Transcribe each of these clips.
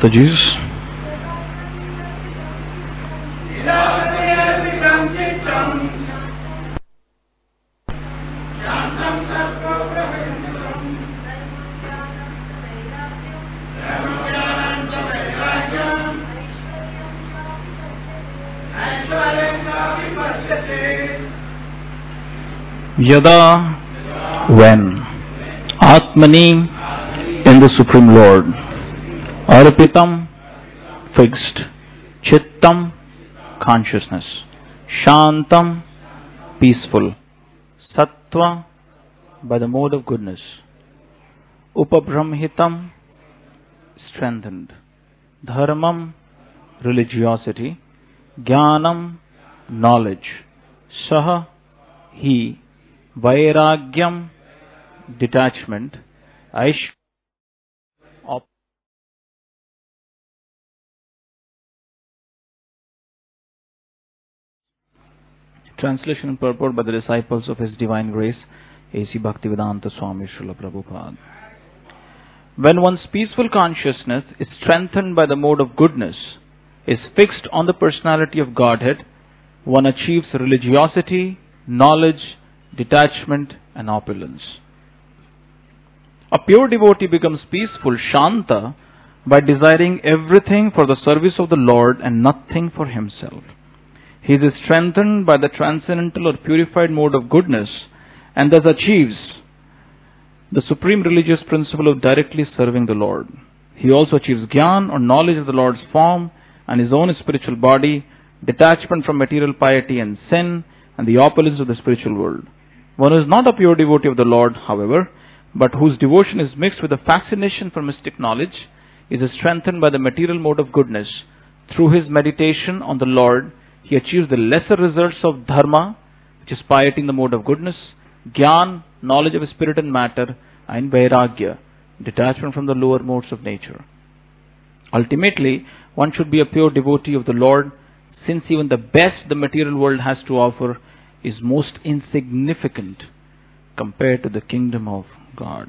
Dr. Jesus. Yada, when, Atmani, in the Supreme Lord, Arpitam, fixed, Chittam, consciousness, Shantam, peaceful, Sattva, by the mode of goodness, Upabramhitam, strengthened, Dharmam, religiosity, Jnanam, knowledge, Saha, he, Vairagyam, detachment, Aish, Translation and purport by the disciples of His Divine Grace, A.C. Bhaktivedanta Swami Srila Prabhupada. When one's peaceful consciousness is strengthened by the mode of goodness, is fixed on the personality of Godhead, one achieves religiosity, knowledge, detachment and opulence. A pure devotee becomes peaceful, Shanta, by desiring everything for the service of the Lord and nothing for himself. He is strengthened by the transcendental or purified mode of goodness and thus achieves the supreme religious principle of directly serving the Lord. He also achieves Gyan or knowledge of the Lord's form and his own spiritual body, detachment from material piety and sin, and the opulence of the spiritual world. One who is not a pure devotee of the Lord, however, but whose devotion is mixed with a fascination for mystic knowledge, is strengthened by the material mode of goodness. Through his meditation on the Lord, he achieves the lesser results of dharma, which is piety in the mode of goodness, Gyan, knowledge of spirit and matter, and Vairagya, detachment from the lower modes of nature. Ultimately, one should be a pure devotee of the Lord, since even the best the material world has to offer is most insignificant compared to the kingdom of God.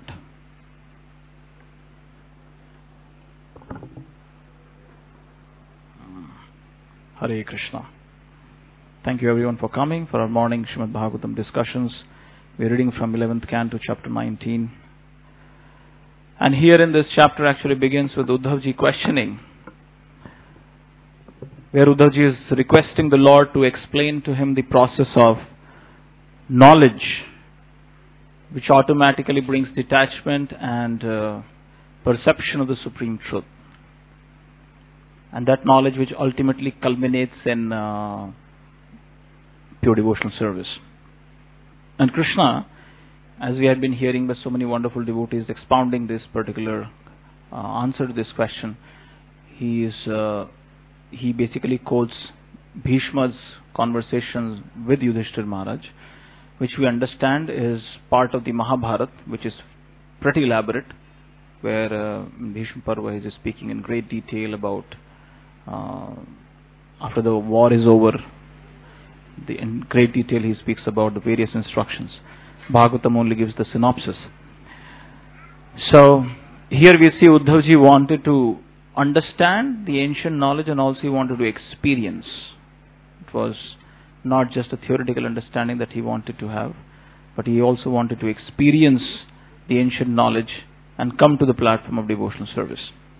Hare Krishna. Thank you everyone for coming for our morning Srimad Bhagavatam discussions. We are reading from 11th canto, chapter 19. And here in this chapter actually begins with Uddhavji questioning, where Uddhavji is requesting the Lord to explain to him the process of knowledge, which automatically brings detachment and perception of the Supreme Truth. And that knowledge which ultimately culminates in pure devotional service. And Krishna, as we had been hearing by so many wonderful devotees expounding this particular answer to this question, he basically quotes Bhishma's conversations with Yudhishthir Maharaj, which we understand is part of the Mahabharata, which is pretty elaborate, where Bhishma Parva is speaking in great detail about after the war is over. In great detail he speaks about the various instructions. Bhagavatam only gives the synopsis. So here we see Uddhavji wanted to understand the ancient knowledge and also he wanted to experience. It was not just a theoretical understanding that he wanted to have, but he also wanted to experience the ancient knowledge and come to the platform of devotional service.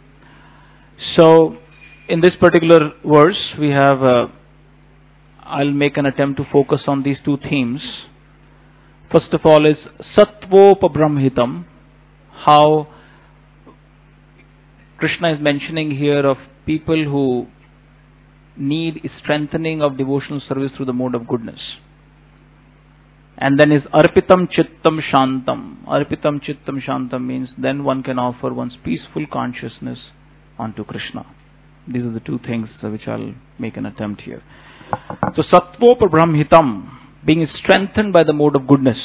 So in this particular verse we have I'll make an attempt to focus on these two themes. First of all is Sattvopabrahmitam, how Krishna is mentioning here of people who need strengthening of devotional service through the mode of goodness. And then is Arpitam Chittam Shantam. Arpitam Chittam Shantam means then one can offer one's peaceful consciousness unto Krishna. These are the two things which I'll make an attempt here. So Sattvopabrahmitam, being strengthened by the mode of goodness.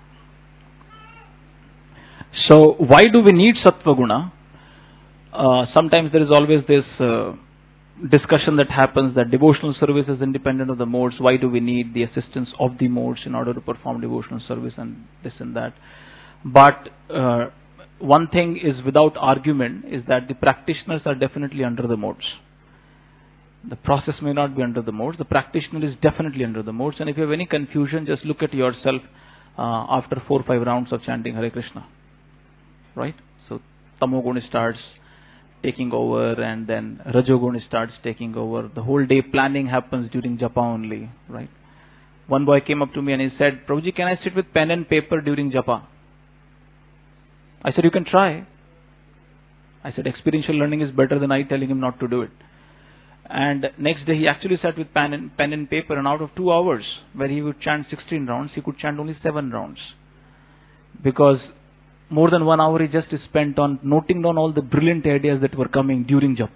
So why do we need Sattva Guna? Sometimes there is always this discussion that happens that devotional service is independent of the modes. Why do we need the assistance of the modes in order to perform devotional service and this and that? But one thing is without argument is that the practitioners are definitely under the modes. The process may not be under the modes. The practitioner is definitely under the modes. And if you have any confusion, just look at yourself after 4 or 5 rounds of chanting Hare Krishna. Right? So Tamoguna starts taking over, and then Rajoguna starts taking over. The whole day planning happens during japa only. Right? One boy came up to me and he said, Prabhuji, can I sit with pen and paper during japa? I said, you can try. I said, experiential learning is better than I telling him not to do it. And next day he actually sat with pen and paper, and out of 2 hours, where he would chant 16 rounds, he could chant only 7 rounds. Because more than 1 hour he just spent on noting down all the brilliant ideas that were coming during japa.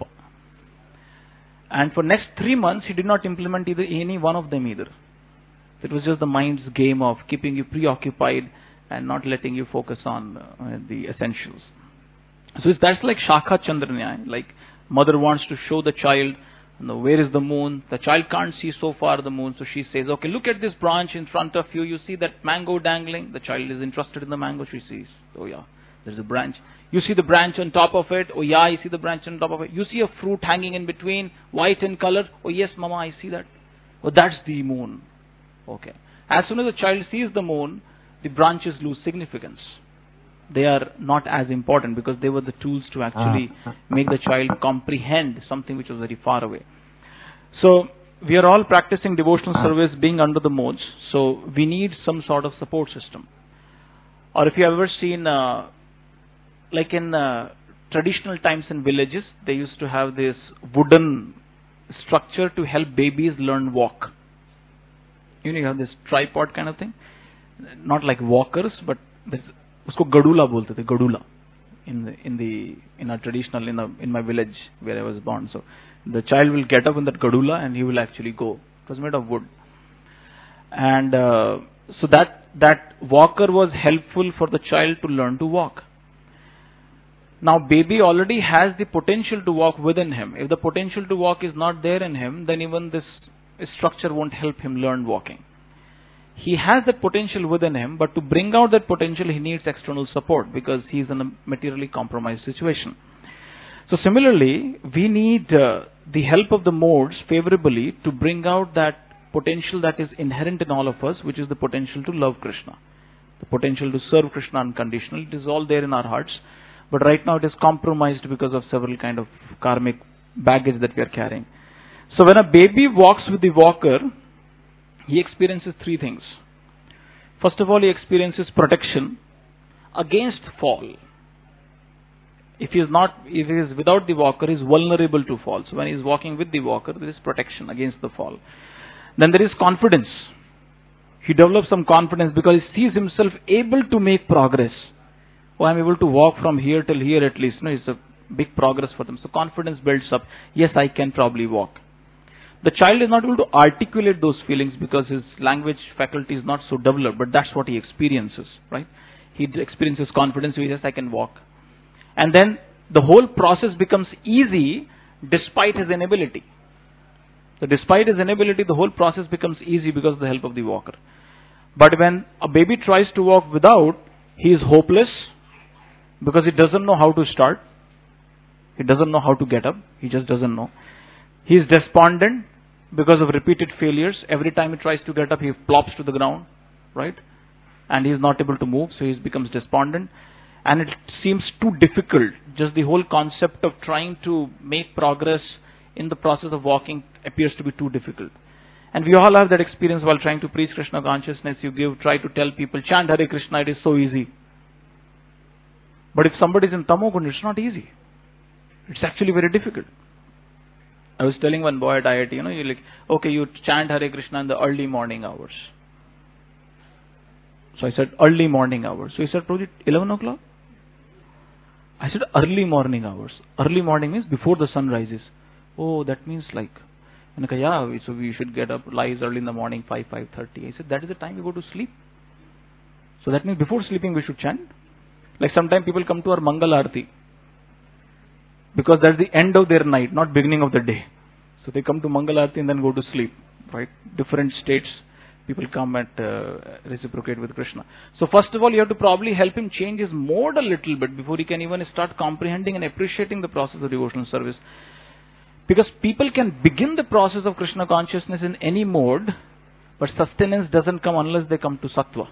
And for next 3 months, he did not implement any one of them either. It was just the mind's game of keeping you preoccupied and not letting you focus on the essentials. So that's like Shakha Chandranyaya, like mother wants to show the child, where is the moon? The child can't see so far the moon, so she says, okay, look at this branch in front of you. You see that mango dangling? The child is interested in the mango. She sees, oh yeah, there's a branch. You see the branch on top of it? Oh yeah, I see the branch on top of it. You see a fruit hanging in between, white in color? Oh yes, mama, I see that. Oh, that's the moon. Okay. As soon as the child sees the moon, the branches lose significance. They are not as important because they were the tools to actually make the child comprehend something which was very far away. So we are all practicing devotional service being under the modes. So we need some sort of support system. Or if you have ever seen, like in traditional times in villages, they used to have this wooden structure to help babies learn walk. You have this tripod kind of thing. Not like walkers, but this. उसको गडूला बोलते थे, गडूला in our traditional in my village where I was born. So the child will get up in that gadula and he will actually go. It was made of wood, and so that walker was helpful for the child to learn to walk. Now baby already has the potential to walk within him. If the potential to walk is not there in him, then even this structure won't help him learn walking. He has that potential within him, but to bring out that potential, he needs external support because he is in a materially compromised situation. So similarly, we need the help of the modes favorably to bring out that potential that is inherent in all of us, which is the potential to love Krishna, the potential to serve Krishna unconditionally. It is all there in our hearts, but right now it is compromised because of several kind of karmic baggage that we are carrying. So when a baby walks with the walker, he experiences 3 things. First of all, he experiences protection against fall. If he is without the walker, he is vulnerable to fall. So when he is walking with the walker, there is protection against the fall. Then there is confidence. He develops some confidence because he sees himself able to make progress. Oh, I am able to walk from here till here at least. It's a big progress for them. So confidence builds up. Yes, I can probably walk. The child is not able to articulate those feelings because his language faculty is not so developed, but that's what he experiences, right? He experiences confidence, he says, I can walk. And then the whole process becomes easy despite his inability. So despite his inability, the whole process becomes easy because of the help of the walker. But when a baby tries to walk without, he is hopeless because he doesn't know how to start. He doesn't know how to get up. He just doesn't know. He is despondent because of repeated failures. Every time he tries to get up, he plops to the ground, right? And he is not able to move, so he becomes despondent. And it seems too difficult. Just the whole concept of trying to make progress in the process of walking appears to be too difficult. And we all have that experience while trying to preach Krishna consciousness. You try to tell people, chant Hare Krishna, it is so easy. But if somebody is in Tamoguna, it's not easy. It's actually very difficult. I was telling one boy at IIT, you're like, okay, you chant Hare Krishna in the early morning hours. So I said, early morning hours. So he said, Prabhuji, 11 o'clock? I said, early morning hours. Early morning means before the sun rises. Oh, that means like, yeah, so we should get up, rise early in the morning, 5:30. I said, that is the time we go to sleep. So that means before sleeping we should chant. Like sometimes people come to our Mangal Aarti, because that's the end of their night, not beginning of the day. So they come to Mangal Aarti and then go to sleep, right? Different states, people come and reciprocate with Krishna. So first of all, you have to probably help him change his mode a little bit before he can even start comprehending and appreciating the process of devotional service. Because people can begin the process of Krishna consciousness in any mode, but sustenance doesn't come unless they come to sattva.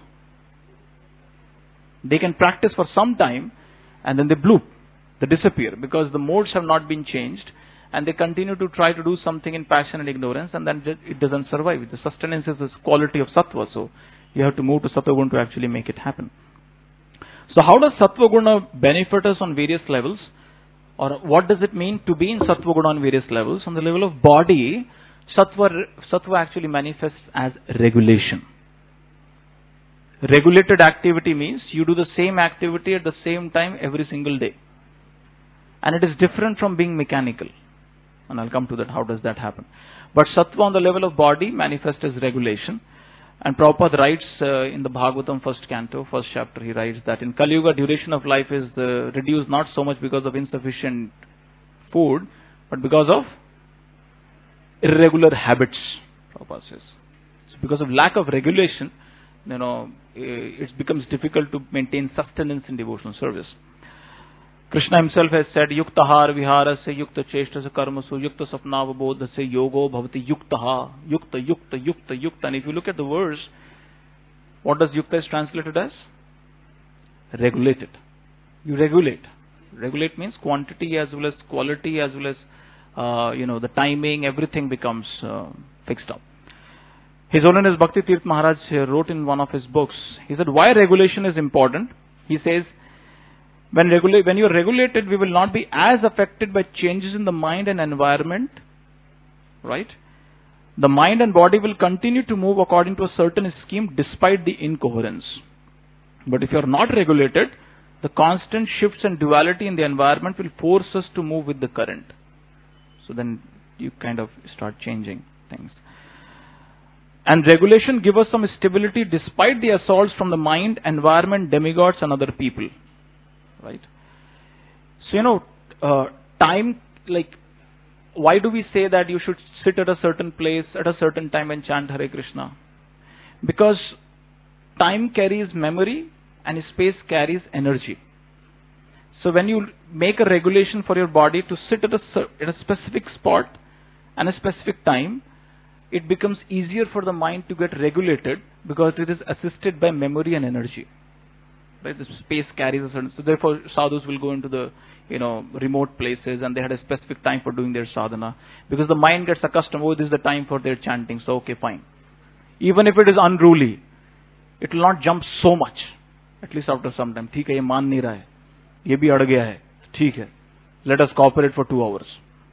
They can practice for some time and then they bloop, they disappear because the modes have not been changed and they continue to try to do something in passion and ignorance and then it doesn't survive. The sustenance is the quality of sattva, so you have to move to sattva guna to actually make it happen. So how does sattva guna benefit us on various levels? Or what does it mean to be in sattva guna on various levels? On the level of body, sattva actually manifests as regulation. Regulated activity means you do the same activity at the same time every single day. And it is different from being mechanical. And I'll come to that, how does that happen. But sattva on the level of body manifests as regulation. And Prabhupada writes in the Bhagavatam first canto, first chapter, he writes that in Kali Yuga, duration of life is reduced not so much because of insufficient food, but because of irregular habits, Prabhupada says. So because of lack of regulation, it becomes difficult to maintain sustenance in devotional service. Krishna himself has said, Yuktahar viharasya yukta cheshtasa karmasu yukta sapnavabodhasya yogo bhavati yuktaha, yukta. And if you look at the verse, what does yukta is translated as? Regulated. You regulate. Regulate means quantity as well as quality as well as, the timing, everything becomes fixed up. His Holiness Bhakti Tirth Maharaj wrote in one of his books, he said, why regulation is important? He says, when you are regulated, we will not be as affected by changes in the mind and environment, right? The mind and body will continue to move according to a certain scheme despite the incoherence. But if you are not regulated, the constant shifts and duality in the environment will force us to move with the current. So then you kind of start changing things. And regulation gives us some stability despite the assaults from the mind, environment, demigods and other people. Right? So, time, why do we say that you should sit at a certain place at a certain time and chant Hare Krishna? Because time carries memory and space carries energy. So when you make a regulation for your body to sit at a specific spot and a specific time, it becomes easier for the mind to get regulated because it is assisted by memory and energy. Right? The space carries a certain... So therefore, sadhus will go into the, remote places and they had a specific time for doing their sadhana. Because the mind gets accustomed, this is the time for their chanting, so okay, fine. Even if it is unruly, it will not jump so much. At least after some time. ठीक है, ये मान नहीं रहा है. ये भी अड़ गया है. ठीक है. Let us cooperate for 2 hours.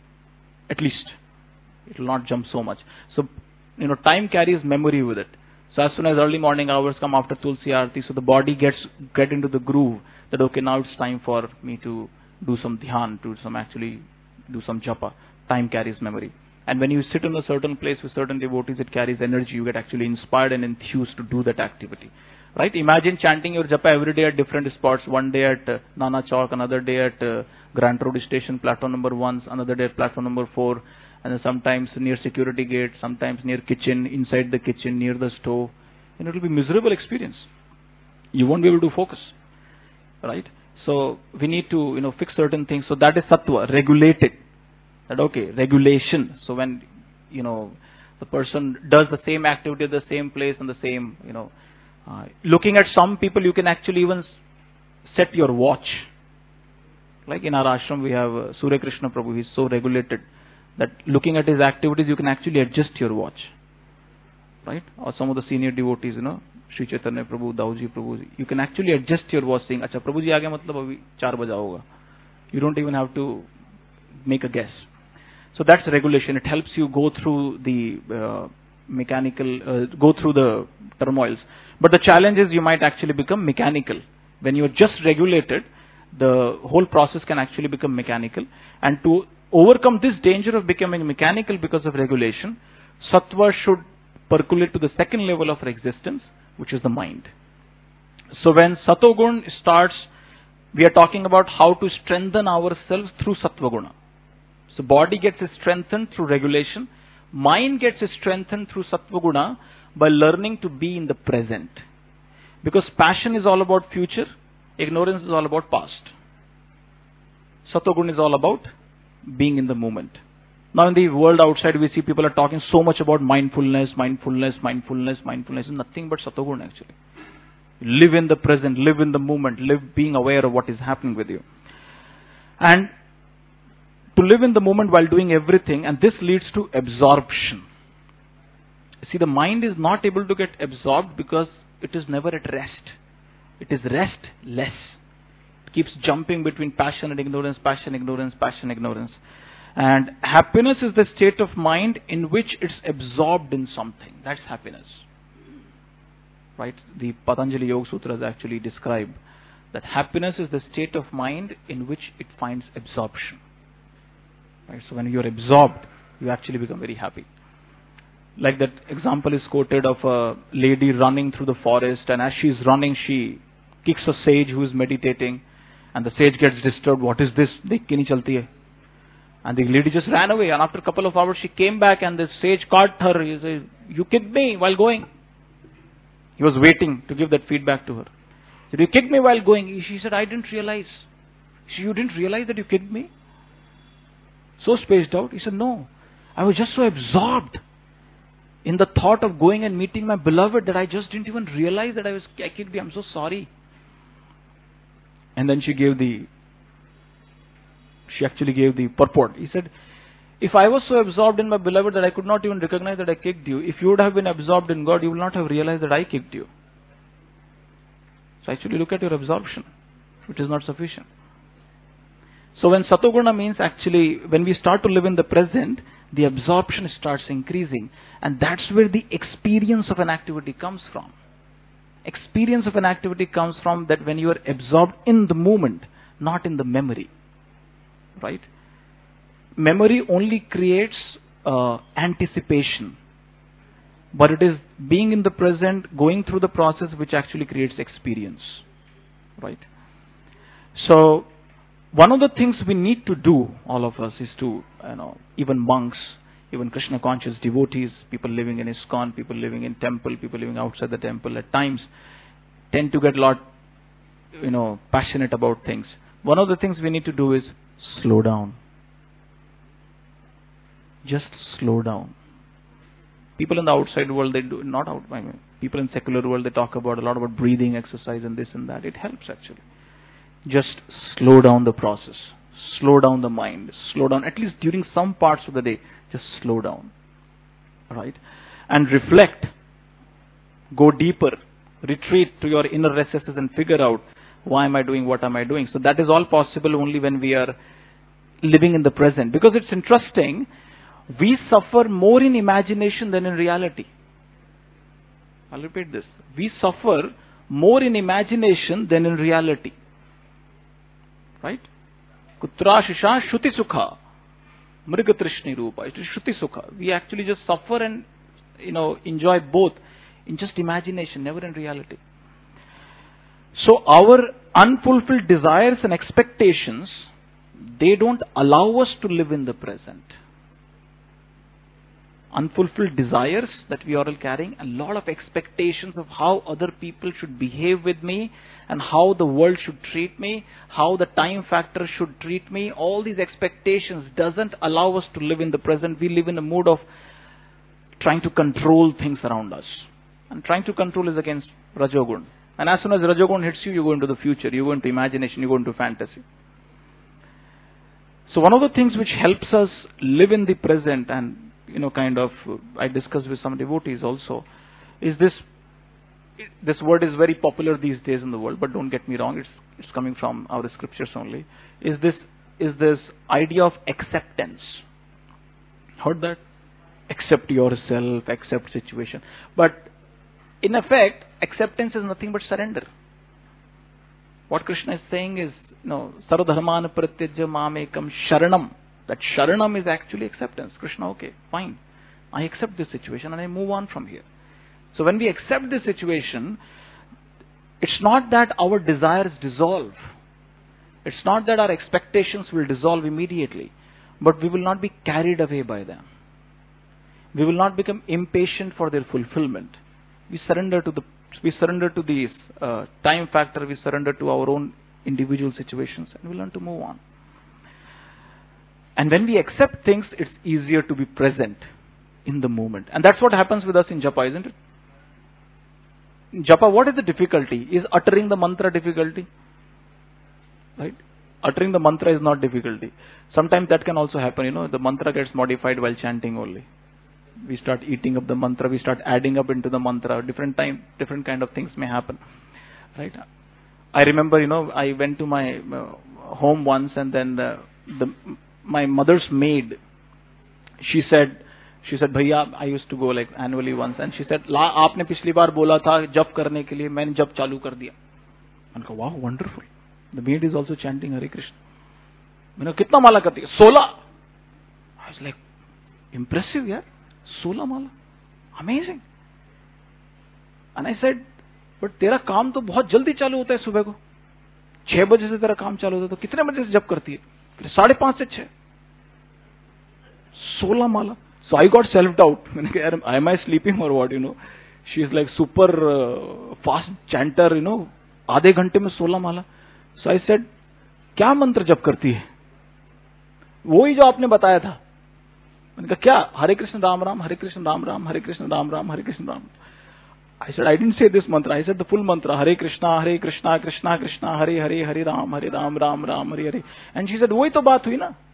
At least. It will not jump so much. So, time carries memory with it. So as soon as early morning hours come after Tulsi Aarti, so the body get into the groove that okay, now it's time for me to do some dhyan, to actually do some japa. Time carries memory. And when you sit in a certain place with certain devotees, it carries energy. You get actually inspired and enthused to do that activity. Right? Imagine chanting your japa every day at different spots. One day at Nana Chowk, another day at Grant Road Station, platform number 1, another day at platform number 4. And then sometimes near security gate, sometimes near kitchen, inside the kitchen, near the stove. And it will be a miserable experience. You won't be able to focus. Right? So we need to, fix certain things. So that is sattva, regulated. That okay, regulation. So when, the person does the same activity at the same place and the same, looking at some people, you can actually even set your watch. Like in our ashram, we have Surya Krishna Prabhu. He's so regulated that looking at his activities, you can actually adjust your watch. Right? Or some of the senior devotees, Sri Chaitanya Prabhu, Dauji Prabhu, you can actually adjust your watch saying, Acha, Prabhu ji aa gaya, matlab abhi 4 baja hoga. You don't even have to make a guess. So that's regulation. It helps you go through the go through the turmoils. But the challenge is you might actually become mechanical. When you're just regulated, the whole process can actually become mechanical. And to overcome this danger of becoming mechanical because of regulation, sattva should percolate to the second level of existence, which is the mind. So when Satogun starts, we are talking about how to strengthen ourselves through Sattva-guna. So body gets strengthened through regulation, mind gets strengthened through Sattva-guna, by learning to be in the present. Because passion is all about future, ignorance is all about past. Sattva-gun is all about being in the moment. Now in the world outside, we see people are talking so much about mindfulness, mindfulness, mindfulness, mindfulness. It's nothing but Sattva-gun actually. Live in the present, live in the moment, live being aware of what is happening with you. And to live in the moment while doing everything, and this leads to absorption. See, the mind is not able to get absorbed because it is never at rest. It is restless. It keeps jumping between passion and ignorance, passion, ignorance, passion, ignorance. And happiness is the state of mind in which it's absorbed in something. That's happiness. Right? The Patanjali Yoga Sutras actually describe that happiness is the state of mind in which it finds absorption. Right? So when you're absorbed, you actually become very happy. Like that example is quoted of a lady running through the forest, and as she's running, she kicks a sage who is meditating, and the sage gets disturbed. What is this? Dekh ke nahi chalti hai. And the lady just ran away, and after a couple of hours she came back and the sage caught her. He said, "You kicked me while going." He was waiting to give that feedback to her. He said, "You kicked me while going." She said, "I didn't realize." She, "You didn't realize that you kicked me?" So spaced out. He said, "No, I was just so absorbed in the thought of going and meeting my beloved that I just didn't even realize that I kicked you. I'm so sorry." And then she actually gave the purport. He said, "If I was so absorbed in my beloved that I could not even recognize that I kicked you, if you would have been absorbed in God, you will not have realized that I kicked you." So actually look at your absorption, which is not sufficient. So when Sattva-guna means actually, when we start to live in the present, the absorption starts increasing. And that's where the experience of an activity comes from. Experience of an activity comes from that when you are absorbed in the moment, not in the memory. Right? Memory only creates anticipation. But it is being in the present, going through the process, which actually creates experience. Right? So, one of the things we need to do, all of us, is to, even monks, even Krishna conscious devotees, people living in ISKCON, people living in temple, people living outside the temple, at times tend to get a lot, passionate about things. One of the things we need to do is slow down. Just slow down. People in the outside world, they do not out. People in secular world, they talk about a lot about breathing exercise and this and that. It helps actually. Just slow down the process. Slow down the mind. Slow down, at least during some parts of the day. Just slow down. Right? And reflect. Go deeper. Retreat to your inner recesses and figure out, why am I doing what am I doing? So that is all possible only when we are living in the present. Because it's interesting, we suffer more in imagination than in reality. I'll repeat this. We suffer more in imagination than in reality. Right? Kutra shisha shuti sukha. Mriga trishni rupa. It is shuti sukha. We actually just suffer and, enjoy both in just imagination, never in reality. So our unfulfilled desires and expectations, they don't allow us to live in the present. Unfulfilled desires that we are all carrying, a lot of expectations of how other people should behave with me and how the world should treat me, how the time factor should treat me. All these expectations doesn't allow us to live in the present. We live in a mood of trying to control things around us. And trying to control is against Rajogun. And as soon as Rajogun hits you, you go into the future, you go into imagination, you go into fantasy. So one of the things which helps us live in the present and I discussed with some devotees also, is this word is very popular these days in the world, but don't get me wrong, it's coming from our scriptures only, is this idea of acceptance. Heard that? Accept yourself, accept situation. But in effect, acceptance is nothing but surrender. What Krishna is saying is, Sarvadharman pratyajya mamekam sharanam. That sharanam is actually acceptance. Krishna, okay, fine. I accept this situation and I move on from here. So when we accept this situation, it's not that our desires dissolve. It's not that our expectations will dissolve immediately. But we will not be carried away by them. We will not become impatient for their fulfillment. We surrender to the time factor, we surrender to our own individual situations, and we learn to move on. And when we accept things, it's easier to be present in the moment. And that's what happens with us in japa, isn't it? In japa, what is the difficulty? Is uttering the mantra difficulty? Right? Uttering the mantra is not difficulty. Sometimes that can also happen, the mantra gets modified while chanting only. We start eating up the mantra, we start adding up into the mantra. Different kind of things may happen. Right? I remember, I went to my home once, and then my mother's maid, she said, Bhaiya, I used to go like annually once, and she said, आपने पिछली बार बोला था जप करने के लिए, मैंने जप चालू कर दिया. And go, wow, wonderful. The maid is also chanting Hare Krishna. कितना माला करती है? 16. I was like, impressive, yaar. 16 Mala. Amazing. And I said, but तेरा काम तो बहुत जल्दी चालू होता है सुबह को. 6 बजे से तेरा काम चालू होता है, तो कितने बजे से जप करती है? 5:30 से 6. 16 माला. So I got self-doubt. मैंने कहा, am I sleeping or what, She is like super fast chanter, आधे घंटे में 16 माला. So I said, क्या मंत्र जप करती है? वही जो आपने बताया था. मैंने कहा, क्या? हरे कृष्ण राम राम, हरे कृष्ण राम राम, हरे कृष्ण राम राम, हरे Krishna Ram. I said, I didn't say this mantra. I said the full mantra. Hare Krishna, Krishna Krishna, Hare Hare, Hare Ram, Ram Ram, Hare Hare. And she said, वही तो बात हुई ना.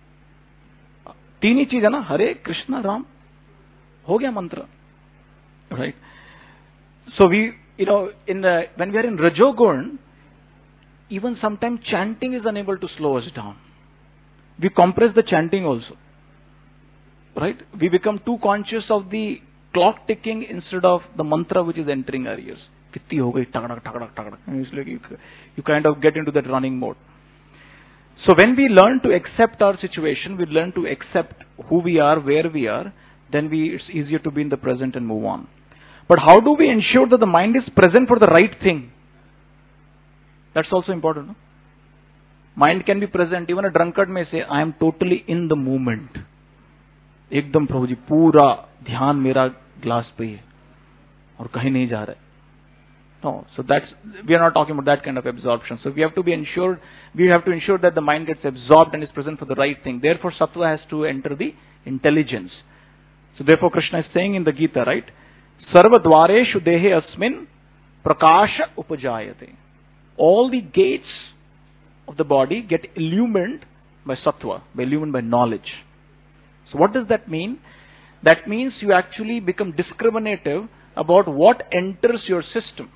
3 ही चीज है ना, हरे कृष्ण राम, हो गया मंत्र. Right? So we, when we are in Rajogun, even sometimes chanting is unable to slow us down. We compress the chanting also. Right? We become too conscious of the clock ticking instead of the mantra which is entering our ears. Kitti ho gayi, tagadak, tagadak, tagadak. And it's like you kind of get into that running mode. So when we learn to accept our situation, we learn to accept who we are, where we are, then it's easier to be in the present and move on. But how do we ensure that the mind is present for the right thing? That's also important. No? Mind can be present. Even a drunkard may say, I am totally in the moment. एकदम प्रभु जी, पूरा ध्यान मेरा glass पे है और कहीं नहीं जा रहा है. No, so we are not talking about that kind of absorption. So we have to ensure that the mind gets absorbed and is present for the right thing. Therefore, sattva has to enter the intelligence. So therefore, Krishna is saying in the Gita, right? Sarva dvareshu dehe asmin prakasha upajayate. All the gates of the body get illumined by sattva, illumined by knowledge. So what does that mean? That means you actually become discriminative about what enters your system.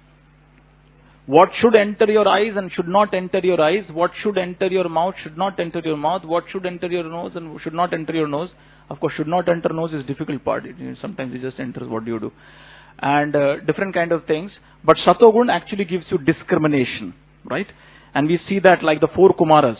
What should enter your eyes and should not enter your eyes. What should enter your mouth, should not enter your mouth. What should enter your nose and should not enter your nose. Of course, should not enter nose is difficult part. Sometimes it just enters, what do you do? And different kind of things. But Satogun actually gives you discrimination, right? And we see that like the 4 Kumaras.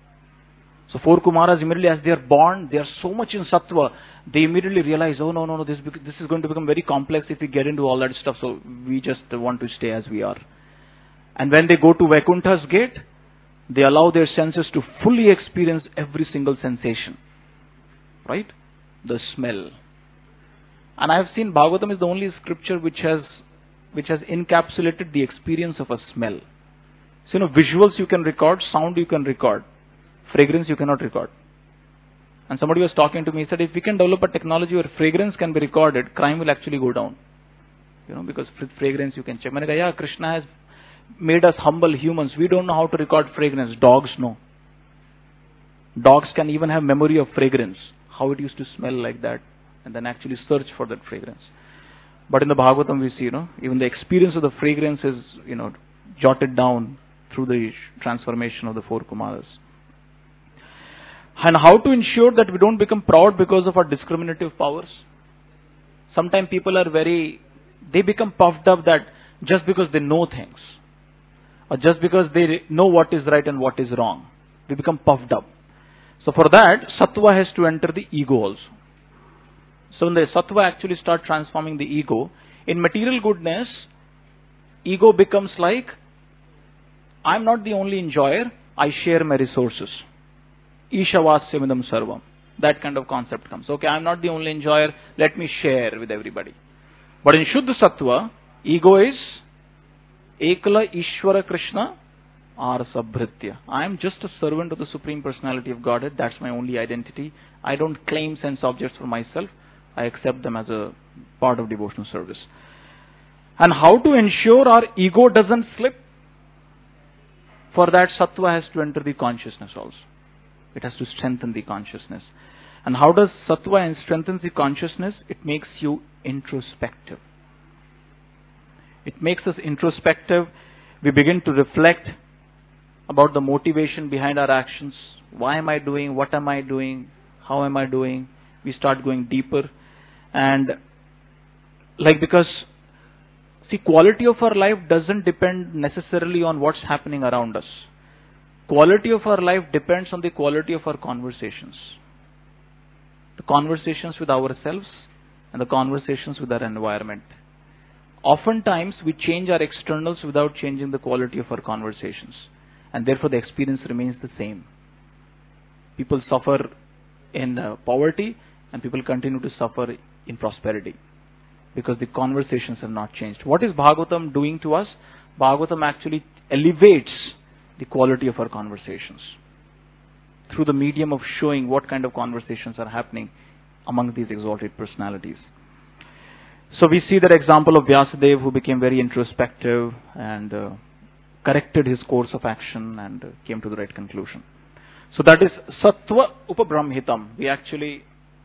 So 4 Kumaras immediately as they are born, they are so much in Sattva, they immediately realize, oh no, this is going to become very complex if we get into all that stuff, so we just want to stay as we are. And when they go to Vaikuntha's gate, they allow their senses to fully experience every single sensation. Right? The smell. And I have seen Bhagavatam is the only scripture which has encapsulated the experience of a smell. So visuals you can record, sound you can record. Fragrance you cannot record. And somebody was talking to me, he said, if we can develop a technology where fragrance can be recorded, crime will actually go down. Because fragrance you can check. I said, yeah, Krishna has made us humble humans. We don't know how to record fragrance. Dogs know. Dogs can even have memory of fragrance. How it used to smell like that. And then actually search for that fragrance. But in the Bhagavatam we see, even the experience of the fragrance is, jotted down through the transformation of the 4 Kumaras. And how to ensure that we don't become proud because of our discriminative powers? Sometimes people are they become puffed up that just because they know things, or just because they know what is right and what is wrong, they become puffed up. So for that, sattva has to enter the ego also. So when the sattva actually start transforming the ego, in material goodness, ego becomes like, I'm not the only enjoyer, I share my resources. Ishavasyamidam sarvam. That kind of concept comes. Okay, I'm not the only enjoyer, let me share with everybody. But in Shuddha Sattva, ego is Ekala Ishvara Krishna Arsa Bhritya. I am just a servant of the Supreme Personality of Godhead. That's my only identity. I don't claim sense objects for myself. I accept them as a part of devotional service. And how to ensure our ego doesn't slip? For that, Sattva has to enter the consciousness also. It has to strengthen the consciousness. And how does Sattva strengthen the consciousness? It makes you introspective. It makes us introspective. We begin to reflect about the motivation behind our actions. Why am I doing? What am I doing? How am I doing? We start going deeper. And because, see, quality of our life doesn't depend necessarily on what's happening around us. Quality of our life depends on the quality of our conversations. The conversations with ourselves and the conversations with our environment. Oftentimes, we change our externals without changing the quality of our conversations. And therefore, the experience remains the same. People suffer in poverty and people continue to suffer in prosperity because the conversations have not changed. What is Bhagavatam doing to us? Bhagavatam actually elevates the quality of our conversations through the medium of showing what kind of conversations are happening among these exalted personalities. So we see that example of Vyasadeva, who became very introspective and corrected his course of action and came to the right conclusion. So that is Sattva Upabrahmitam. We actually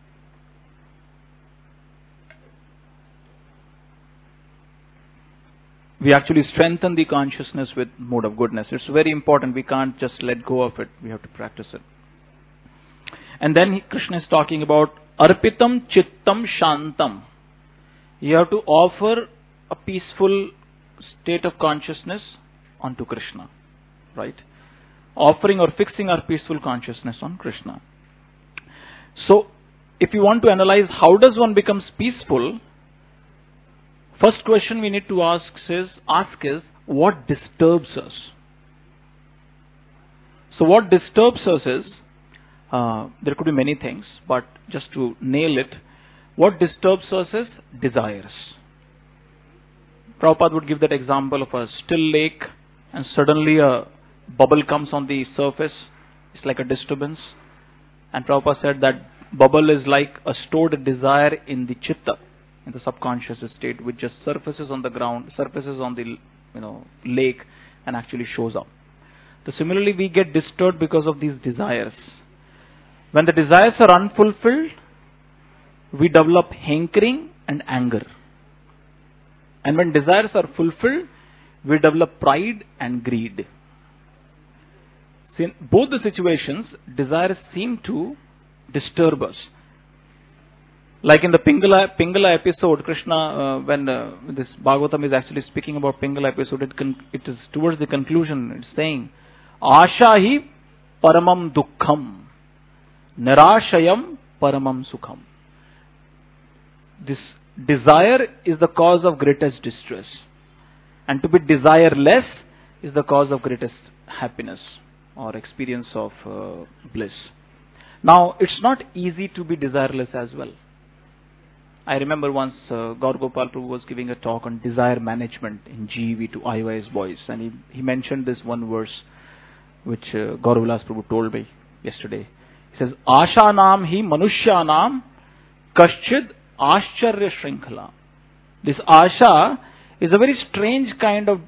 strengthen the consciousness with mode of goodness. It's very important. We can't just let go of it. We have to practice it. And then Krishna is talking about Arpitam Chittam Shantam. You have to offer a peaceful state of consciousness onto Krishna. Right? Offering or fixing our peaceful consciousness on Krishna. So, if you want to analyze how does one becomes peaceful, first question we need to ask is what disturbs us? So what disturbs us is, there could be many things, but just to nail it, what disturbs us is desires. Prabhupada would give that example of a still lake and suddenly a bubble comes on the surface. It's like a disturbance. And Prabhupada said that bubble is like a stored desire in the chitta, in the subconscious state, which just surfaces on the ground, surfaces on the lake and actually shows up. So similarly, we get disturbed because of these desires. When the desires are unfulfilled, we develop hankering and anger. And when desires are fulfilled, we develop pride and greed. See, in both the situations, desires seem to disturb us. Like in the Pingala episode, Krishna, when this Bhagavatam is actually speaking about Pingala episode, it is towards the conclusion, it's saying, Asha hi paramam dukkham, nirashayam paramam sukham. This desire is the cause of greatest distress. And to be desireless is the cause of greatest happiness or experience of bliss. Now, it's not easy to be desireless as well. I remember once Gaur Gopal Prabhu was giving a talk on desire management in GEV to IYS boys, and he mentioned this one verse which Gaur Vilas Prabhu told me yesterday. He says, Asha naam hi manushya naam kaschid ascharya shrinkhala. This Asha is a very strange kind of,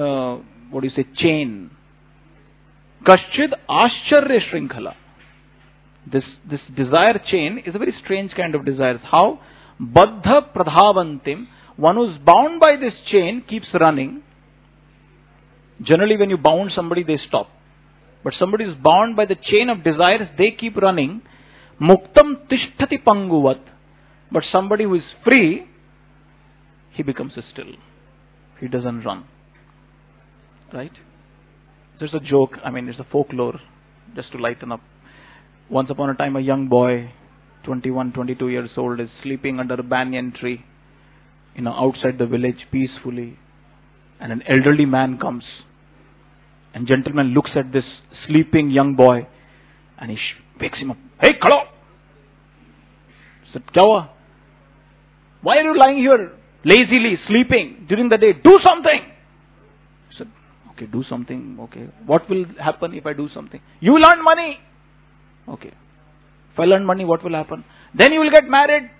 chain. Kaschid ascharya shrinkhala. This desire chain is a very strange kind of desire. How? Baddha pradhavantim. One who is bound by this chain keeps running. Generally, when you bound somebody, they stop. But somebody is bound by the chain of desires, they keep running. Muktam tishtati panguvat. But somebody who is free, he becomes still. He doesn't run. Right? There's a joke, it's a folklore, just to lighten up. Once upon a time, a young boy, 21, 22 years old, is sleeping under a banyan tree, outside the village peacefully. And an elderly man comes. And gentleman looks at this sleeping young boy and he wakes him up. Hey, khalo! He said, Kya hua? Why are you lying here? lazily sleeping during the day. Do something. He said, okay, do something. Okay, what will happen if I do something? You will earn money. Okay, if I earn money, what will happen? Then you will get married.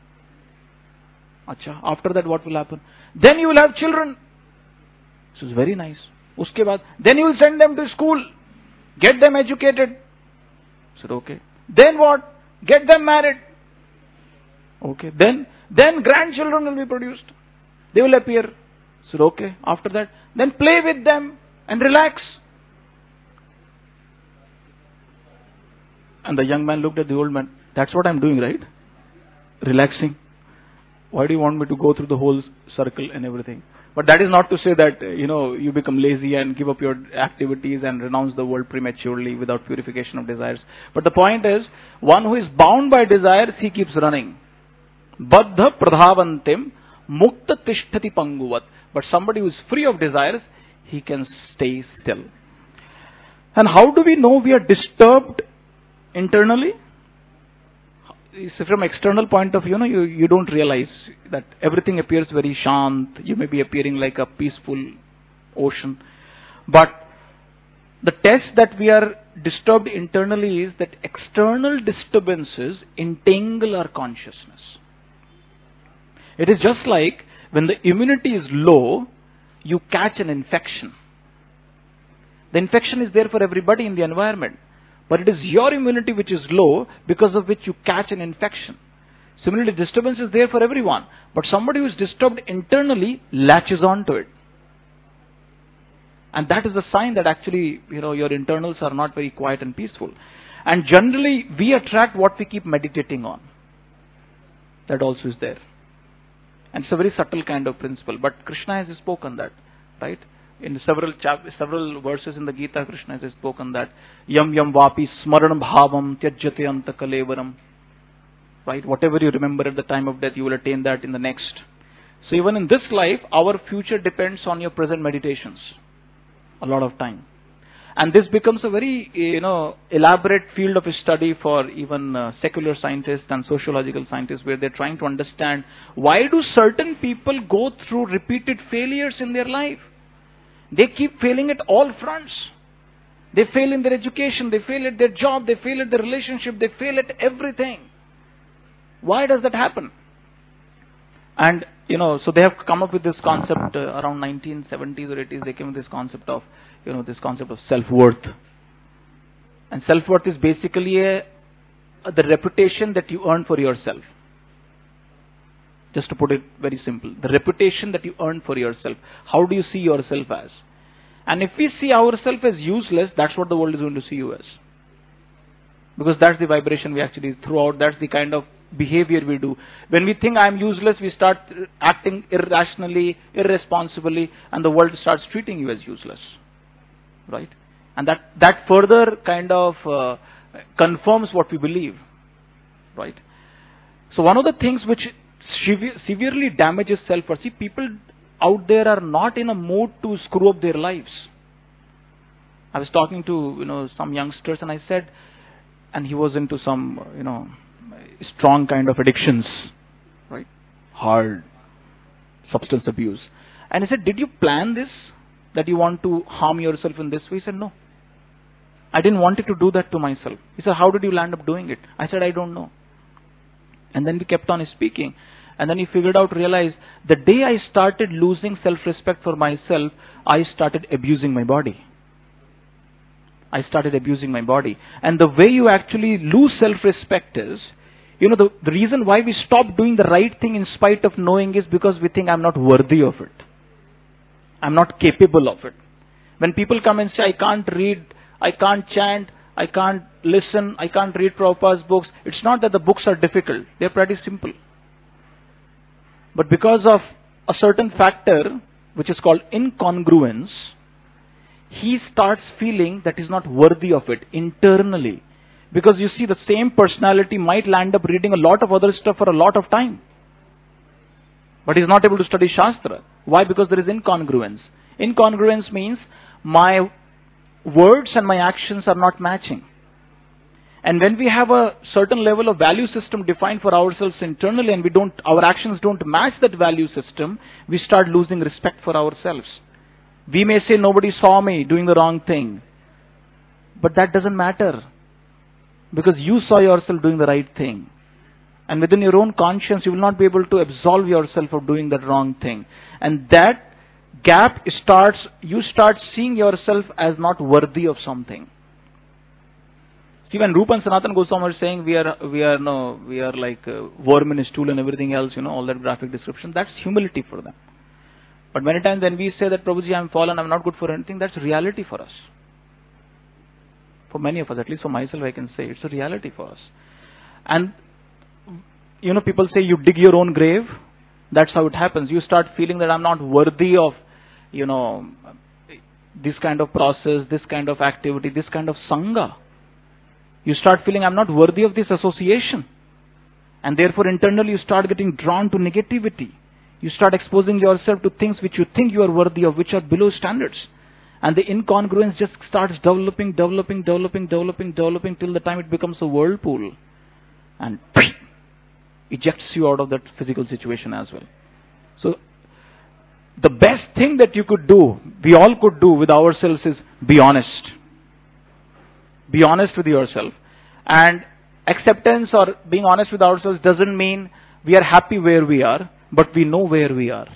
Acha, after that, what will happen? Then you will have children. This is very nice. Uske baad, then you will send them to school, get them educated. I said, okay. Then what? Get them married. Okay. Then grandchildren will be produced. They will appear. I said, okay. After that, then play with them and relax. And the young man looked at the old man. That's what I'm doing, right? Relaxing. Why do you want me to go through the whole circle and everything? But that is not to say that, you become lazy and give up your activities and renounce the world prematurely without purification of desires. But the point is, one who is bound by desires, he keeps running. Baddha pradhavantim mukta tishtati panguvat. But somebody who is free of desires, he can stay still. And how do we know we are disturbed internally? From external point of view, you don't realize that everything appears very shant. You may be appearing like a peaceful ocean. But the test that we are disturbed internally is that external disturbances entangle our consciousness. It is just like when the immunity is low, you catch an infection. The infection is there for everybody in the environment. But it is your immunity which is low, because of which you catch an infection. Similarly, disturbance is there for everyone. But somebody who is disturbed internally latches on to it. And that is the sign that actually, your internals are not very quiet and peaceful. And generally, we attract what we keep meditating on. That also is there. And it's a very subtle kind of principle. But Krishna has spoken that, right? In several verses in the Gita, Krishna has spoken that yam yam vapi smaran bhavam tyajyate anta kalevaram. Right? Whatever you remember at the time of death, you will attain that in the next. So even in this life, our future depends on your present meditations. A lot of time. And this becomes a very, elaborate field of study for even secular scientists and sociological scientists, where they're trying to understand why do certain people go through repeated failures in their life. They keep failing at all fronts. They fail in their education, they fail at their job, they fail at their relationship, they fail at everything. Why does that happen? And, so they have come up with this concept around 1970s or 80s. They came with this concept of, self-worth. And self-worth is basically the reputation that you earn for yourself. Just to put it very simple. The reputation that you earn for yourself. How do you see yourself as? And if we see ourselves as useless, that's what the world is going to see you as. Because that's the vibration we actually throw out. That's the kind of behavior we do. When we think I'm useless, we start acting irrationally, irresponsibly, and the world starts treating you as useless. Right? And that further kind of confirms what we believe. Right? So one of the things which severely damages self-worth. See, people out there are not in a mood to screw up their lives. I was talking to, some youngsters, and I said, and he was into some, strong kind of addictions, right? Hard substance abuse. And he said, did you plan this? That you want to harm yourself in this way? He said, no. I didn't want to do that to myself. He said, how did you land up doing it? I said, I don't know. And then we kept on speaking. And then he realized, the day I started losing self-respect for myself, I started abusing my body. And the way you actually lose self-respect is, the reason why we stop doing the right thing in spite of knowing is because we think I'm not worthy of it. I'm not capable of it. When people come and say, I can't read, I can't chant, I can't listen, I can't read Prabhupada's books, it's not that the books are difficult. They're pretty simple. But because of a certain factor, which is called incongruence, he starts feeling that he's not worthy of it internally. Because you see, the same personality might land up reading a lot of other stuff for a lot of time. But he's not able to study Shastra. Why? Because there is incongruence. Incongruence means my words and my actions are not matching. And when we have a certain level of value system defined for ourselves internally and our actions don't match that value system, we start losing respect for ourselves. We may say nobody saw me doing the wrong thing. But that doesn't matter. Because you saw yourself doing the right thing. And within your own conscience, you will not be able to absolve yourself of doing that wrong thing. And that gap you start seeing yourself as not worthy of something. See, when Rupa and Sanatana Goswami are saying we are like worm in a stool and everything else, all that graphic description, that's humility for them. But many times when we say that, Prabhuji, I'm fallen, I'm not good for anything, that's reality for us. For many of us, at least for myself, I can say, it's a reality for us. And, people say you dig your own grave. That's how it happens. You start feeling that I'm not worthy of, this kind of process, this kind of activity, this kind of sangha. You start feeling I'm not worthy of this association. And therefore internally you start getting drawn to negativity. You start exposing yourself to things which you think you are worthy of, which are below standards. And the incongruence just starts developing till the time it becomes a whirlpool. And ejects you out of that physical situation as well. So, the best thing that you could do, we all could do with ourselves is be honest. Be honest with yourself. And acceptance or being honest with ourselves doesn't mean we are happy where we are, but we know where we are.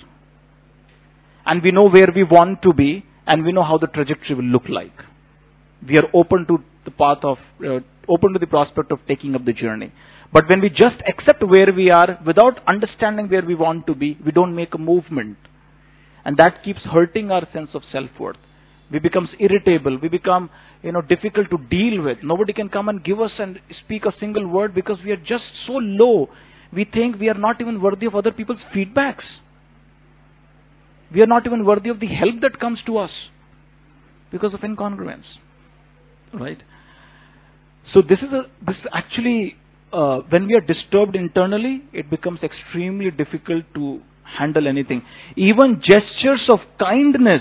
And we know where we want to be, and we know how the trajectory will look like. We are open to the path of, open to the prospect of taking up the journey. But when we just accept where we are without understanding where we want to be, we don't make a movement. And that keeps hurting our sense of self-worth. We become irritable. We become, difficult to deal with. Nobody can come and give us and speak a single word because we are just so low. We think we are not even worthy of other people's feedbacks. We are not even worthy of the help that comes to us because of incongruence. Right? So this is actually, when we are disturbed internally, it becomes extremely difficult to handle anything. Even gestures of kindness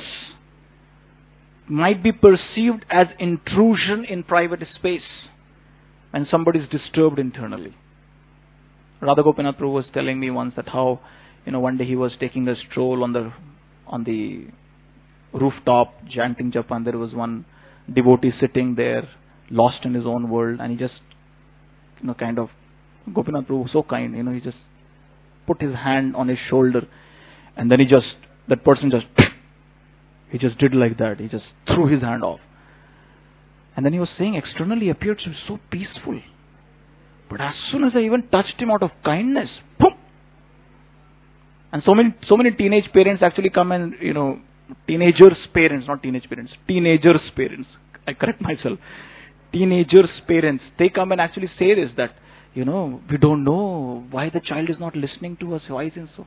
might be perceived as intrusion in private space when somebody is disturbed internally. Radha Gopinath Prabhu was telling me once that how, one day he was taking a stroll on the rooftop chanting japa, and there was one devotee sitting there lost in his own world, and he just, Gopinath Prabhu was so kind, he just put his hand on his shoulder, and then that person he just did like that. He just threw his hand off. And then he was saying externally appeared to be so peaceful. But as soon as I even touched him out of kindness, boom! And so many teenage parents actually come and, teenagers' parents, I correct myself. Teenagers' parents, they come and actually say this, that, we don't know why the child is not listening to us. Why is it so?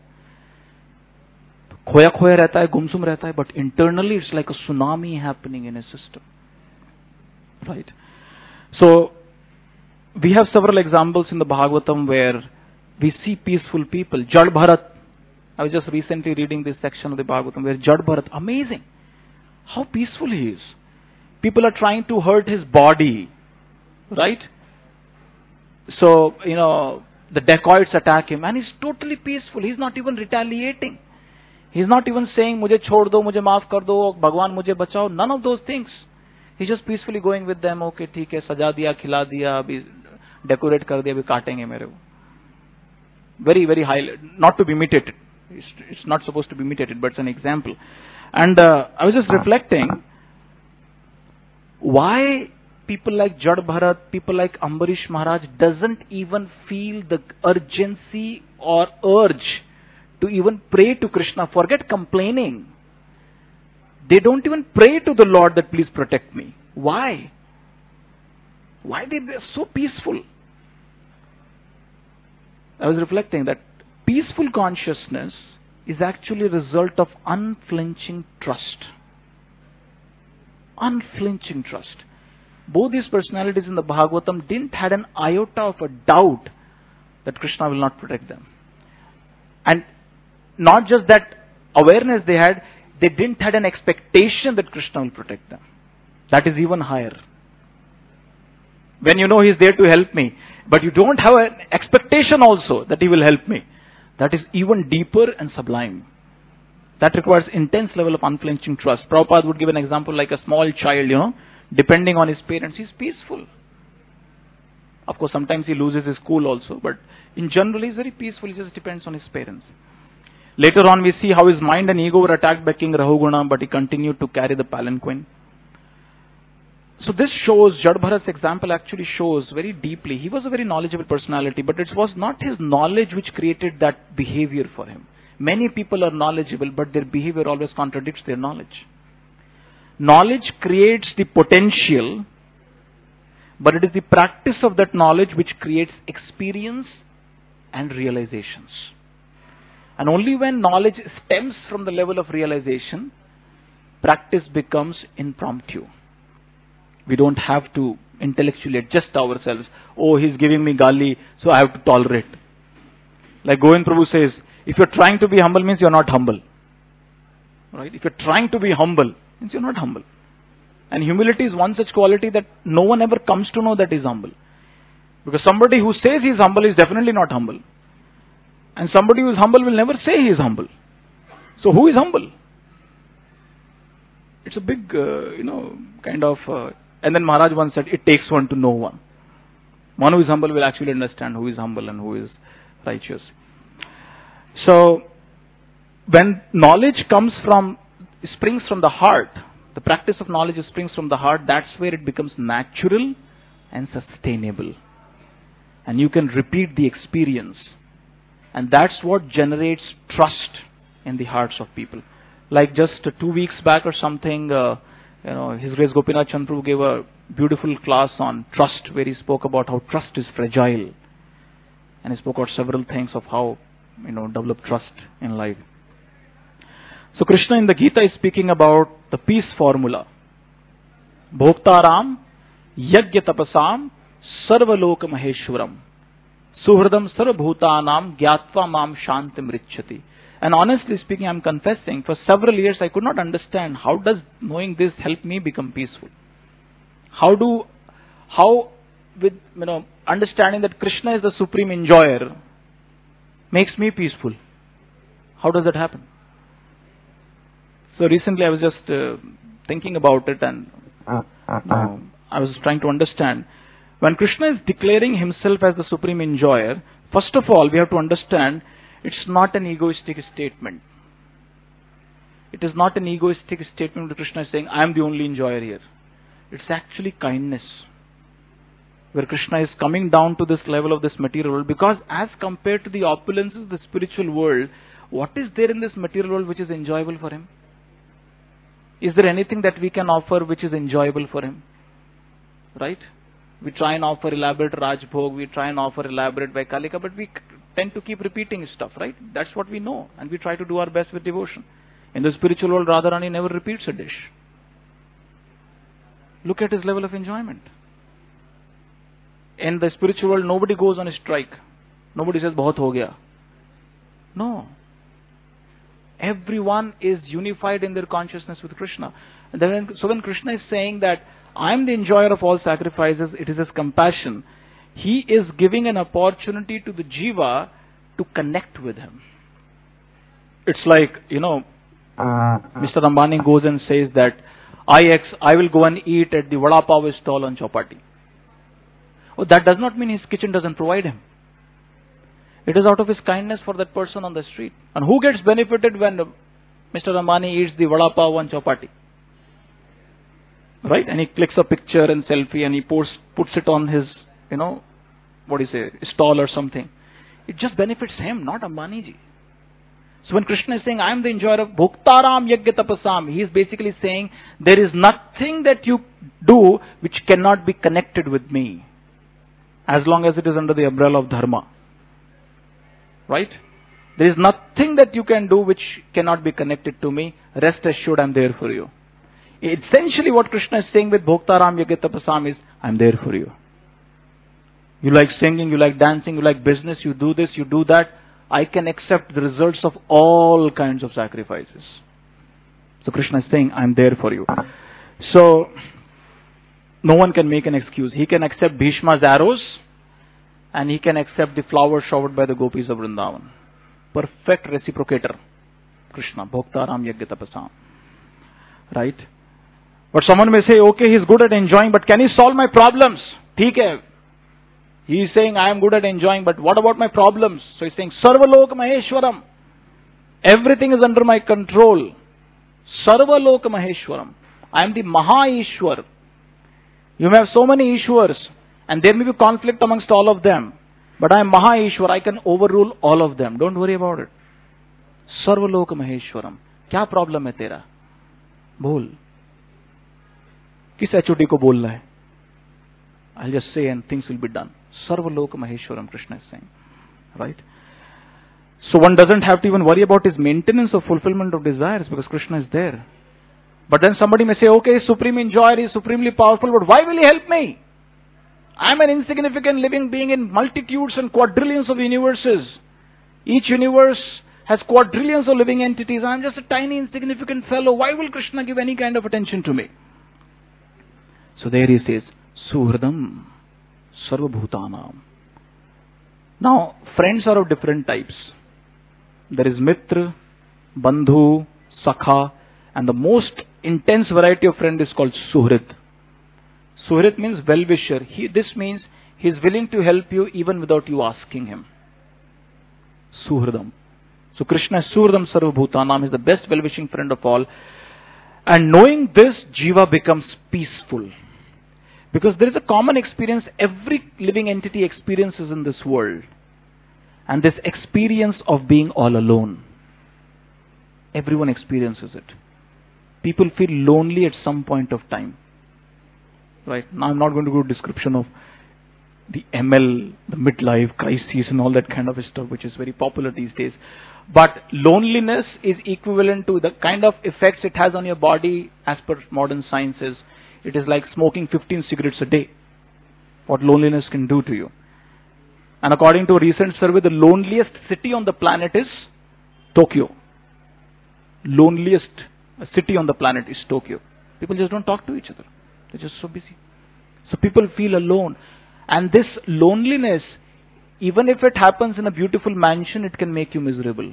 Khoya rehta hai, gumsum rehta hai, but internally it's like a tsunami happening in a system. Right? So, we have several examples in the Bhagavatam where we see peaceful people. Jad Bharat. I was just recently reading this section of the Bhagavatam where Jad Bharat, amazing. How peaceful he is. People are trying to hurt his body. Right? So, the dacoits attack him and he's totally peaceful. He's not even retaliating. He's not even saying, mujhe chhod do, mujhe maaf kar do, Bhagwan mujhe bachao. None of those things. He's just peacefully going with them. Okay, theek hai, saja diya, khila diya, abhi decorate kar diya, abhi kaatenge mere ko. Very, very high, not to be imitated. It's not supposed to be imitated, but it's an example. And I was just reflecting, why people like Jad Bharat, people like Ambarish Maharaj doesn't even feel the urgency or urge to even pray to Krishna. Forget complaining. They don't even pray to the Lord that please protect me. Why? Why they are so peaceful? I was reflecting that peaceful consciousness is actually a result of unflinching trust. Unflinching trust. Both these personalities in the Bhagavatam didn't have an iota of a doubt that Krishna will not protect them. And not just that awareness they had, they didn't have an expectation that Krishna will protect them. That is even higher. When you know He is there to help me, but you don't have an expectation also that He will help me. That is even deeper and sublime. That requires intense level of unflinching trust. Prabhupada would give an example like a small child, depending on his parents, he's peaceful. Of course, sometimes he loses his cool also, but in general, he's very peaceful. He just depends on his parents. Later on, we see how his mind and ego were attacked by King Rahuguna, but he continued to carry the palanquin. So this shows, Jadbharat's example actually shows very deeply. He was a very knowledgeable personality, but it was not his knowledge which created that behavior for him. Many people are knowledgeable, but their behavior always contradicts their knowledge. Knowledge creates the potential, but it is the practice of that knowledge which creates experience and realizations. And only when knowledge stems from the level of realization, practice becomes impromptu. We don't have to intellectually adjust ourselves. Oh, he's giving me gali, so I have to tolerate. Like Govind Prabhu says, if you're trying to be humble means you're not humble. Right? If you're trying to be humble means you're not humble. And humility is one such quality that no one ever comes to know that he's humble. Because somebody who says he's humble is definitely not humble. And somebody who is humble will never say he is humble. So who is humble? It's a big, kind of... and then Maharaj once said, it takes one to know one. One who is humble will actually understand who is humble and who is righteous. So, when knowledge springs from the heart, the practice of knowledge springs from the heart, that's where it becomes natural and sustainable. And you can repeat the experience. And that's what generates trust in the hearts of people. Like just 2 weeks back or something, His Grace Gopinath Chandru gave a beautiful class on trust, where he spoke about how trust is fragile. And he spoke about several things of how, develop trust in life. So Krishna in the Gita is speaking about the peace formula. Bhoktaram yajya tapasam sarvaloka maheshwaram suhridam sarvabhutanam gyatva mam shantim richati. And honestly speaking, I'm confessing, for several years I could not understand how does knowing this help me become peaceful. How with understanding that Krishna is the supreme enjoyer makes me peaceful. How does that happen? So recently I was just thinking about it, and I was trying to understand. When Krishna is declaring himself as the supreme enjoyer, first of all we have to understand it's not an egoistic statement. It is not an egoistic statement where Krishna is saying, I am the only enjoyer here. It's actually kindness. Where Krishna is coming down to this level of this material world, because as compared to the opulences of the spiritual world, what is there in this material world which is enjoyable for him? Is there anything that we can offer which is enjoyable for him? Right? We try and offer elaborate Rajbhog, we try and offer elaborate Vaikalika, but we tend to keep repeating stuff, right? That's what we know, and we try to do our best with devotion. In the spiritual world, Radharani never repeats a dish. Look at his level of enjoyment. In the spiritual world, nobody goes on a strike. Nobody says, bahut ho gaya. No. Everyone is unified in their consciousness with Krishna. So when Krishna is saying that, I am the enjoyer of all sacrifices, it is his compassion. He is giving an opportunity to the jiva to connect with him. It's like, Mr. Ambani goes and says that, I will go and eat at the Vada Pav stall on Chowpatty. Oh, that does not mean his kitchen doesn't provide him. It is out of his kindness for that person on the street. And who gets benefited when Mr. Ambani eats the Vada Pav on Chowpatty? Right? And he clicks a picture and selfie and he puts it on his, stall or something. It just benefits him, not Ambani ji. So when Krishna is saying, I am the enjoyer of Bhoktaram Yajya Tapasam, he is basically saying, there is nothing that you do which cannot be connected with me, as long as it is under the umbrella of Dharma. Right? There is nothing that you can do which cannot be connected to me. Rest assured, I am there for you. Essentially what Krishna is saying with Bhoktaram Yajya Tapasam is, I am there for you. You like singing, you like dancing, you like business, you do this, you do that. I can accept the results of all kinds of sacrifices. So Krishna is saying, I am there for you. So, no one can make an excuse. He can accept Bhishma's arrows and he can accept the flowers showered by the gopis of Vrindavan. Perfect reciprocator. Krishna, Bhoktaram Yajna Tapasam. Right? But someone may say, okay, he's good at enjoying, but can he solve my problems? Theek hai. He is saying, I am good at enjoying, but what about my problems? So he's saying, Sarvalok Maheshwaram. Everything is under my control. Sarvalok Maheshwaram. I am the Maha Ishwar. You may have so many Ishwars, and there may be conflict amongst all of them. But I am Maha Ishwar. I can overrule all of them. Don't worry about it. Sarvalok Maheshwaram. क्या problem है तेरा? बोल. किस HOD को बोल रहा है? I'll just say and things will be done. Sarvalok Maheshwaram, Krishna is saying. Right? So one doesn't have to even worry about his maintenance or fulfillment of desires because Krishna is there. But then somebody may say, okay, he's supreme enjoyer, he's supremely powerful, but why will he help me? I'm an insignificant living being in multitudes and quadrillions of universes. Each universe has quadrillions of living entities. I'm just a tiny insignificant fellow. Why will Krishna give any kind of attention to me? So there he says, Suhridam Sarvabhutanam. Now, friends are of different types. There is Mitra, Bandhu, Sakha, and the most intense variety of friend is called Suhrid. Suhrid means well-wisher. This means he is willing to help you even without you asking him. Suhridam. So Krishna is Suhridam Sarvabhutanam, is the best well-wishing friend of all. And knowing this, Jiva becomes peaceful. Because there is a common experience every living entity experiences in this world. And this experience of being all alone. Everyone experiences it. People feel lonely at some point of time. Right? Now I'm not going to go to description of the ML, the midlife crisis and all that kind of stuff which is very popular these days. But loneliness is equivalent to the kind of effects it has on your body as per modern sciences. It is like smoking 15 cigarettes a day. What loneliness can do to you. And according to a recent survey, the loneliest city on the planet is Tokyo. Loneliest city on the planet is Tokyo. People just don't talk to each other. They're just so busy. So people feel alone. And this loneliness, even if it happens in a beautiful mansion, it can make you miserable.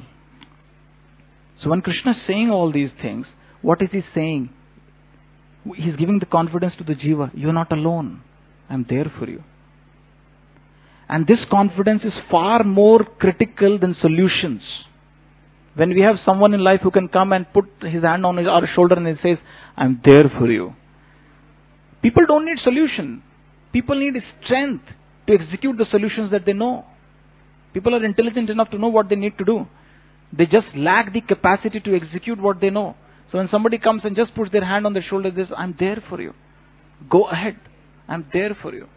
So when Krishna is saying all these things, what is he saying? He's giving the confidence to the Jiva. You're not alone. I'm there for you. And this confidence is far more critical than solutions. When we have someone in life who can come and put his hand on our shoulder and he says, I'm there for you. People don't need solution. People need strength to execute the solutions that they know. People are intelligent enough to know what they need to do. They just lack the capacity to execute what they know. So when somebody comes and just puts their hand on their shoulder, says, I'm there for you. Go ahead. I'm there for you.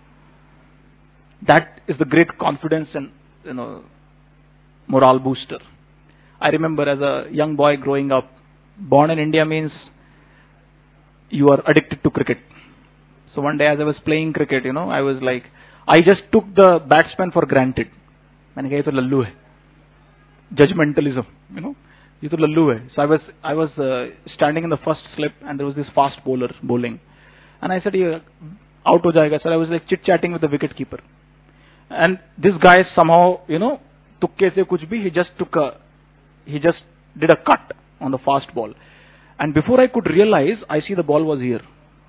That is the great confidence and, morale booster. I remember as a young boy growing up, born in India means you are addicted to cricket. So one day as I was playing cricket, I was like, I just took the batsman for granted. मैंने कहा ये तो लल्लू है. Judgmentalism, ये तो लल्लू है. So I was standing in the first slip and there was this fast bowler bowling. And I said, ये out हो जाएगा. So I was like chit-chatting with the wicket keeper. And this guy somehow, तुक्के से कुछ भी, he just did a cut on the fast ball. And before I could realize, I see the ball was here.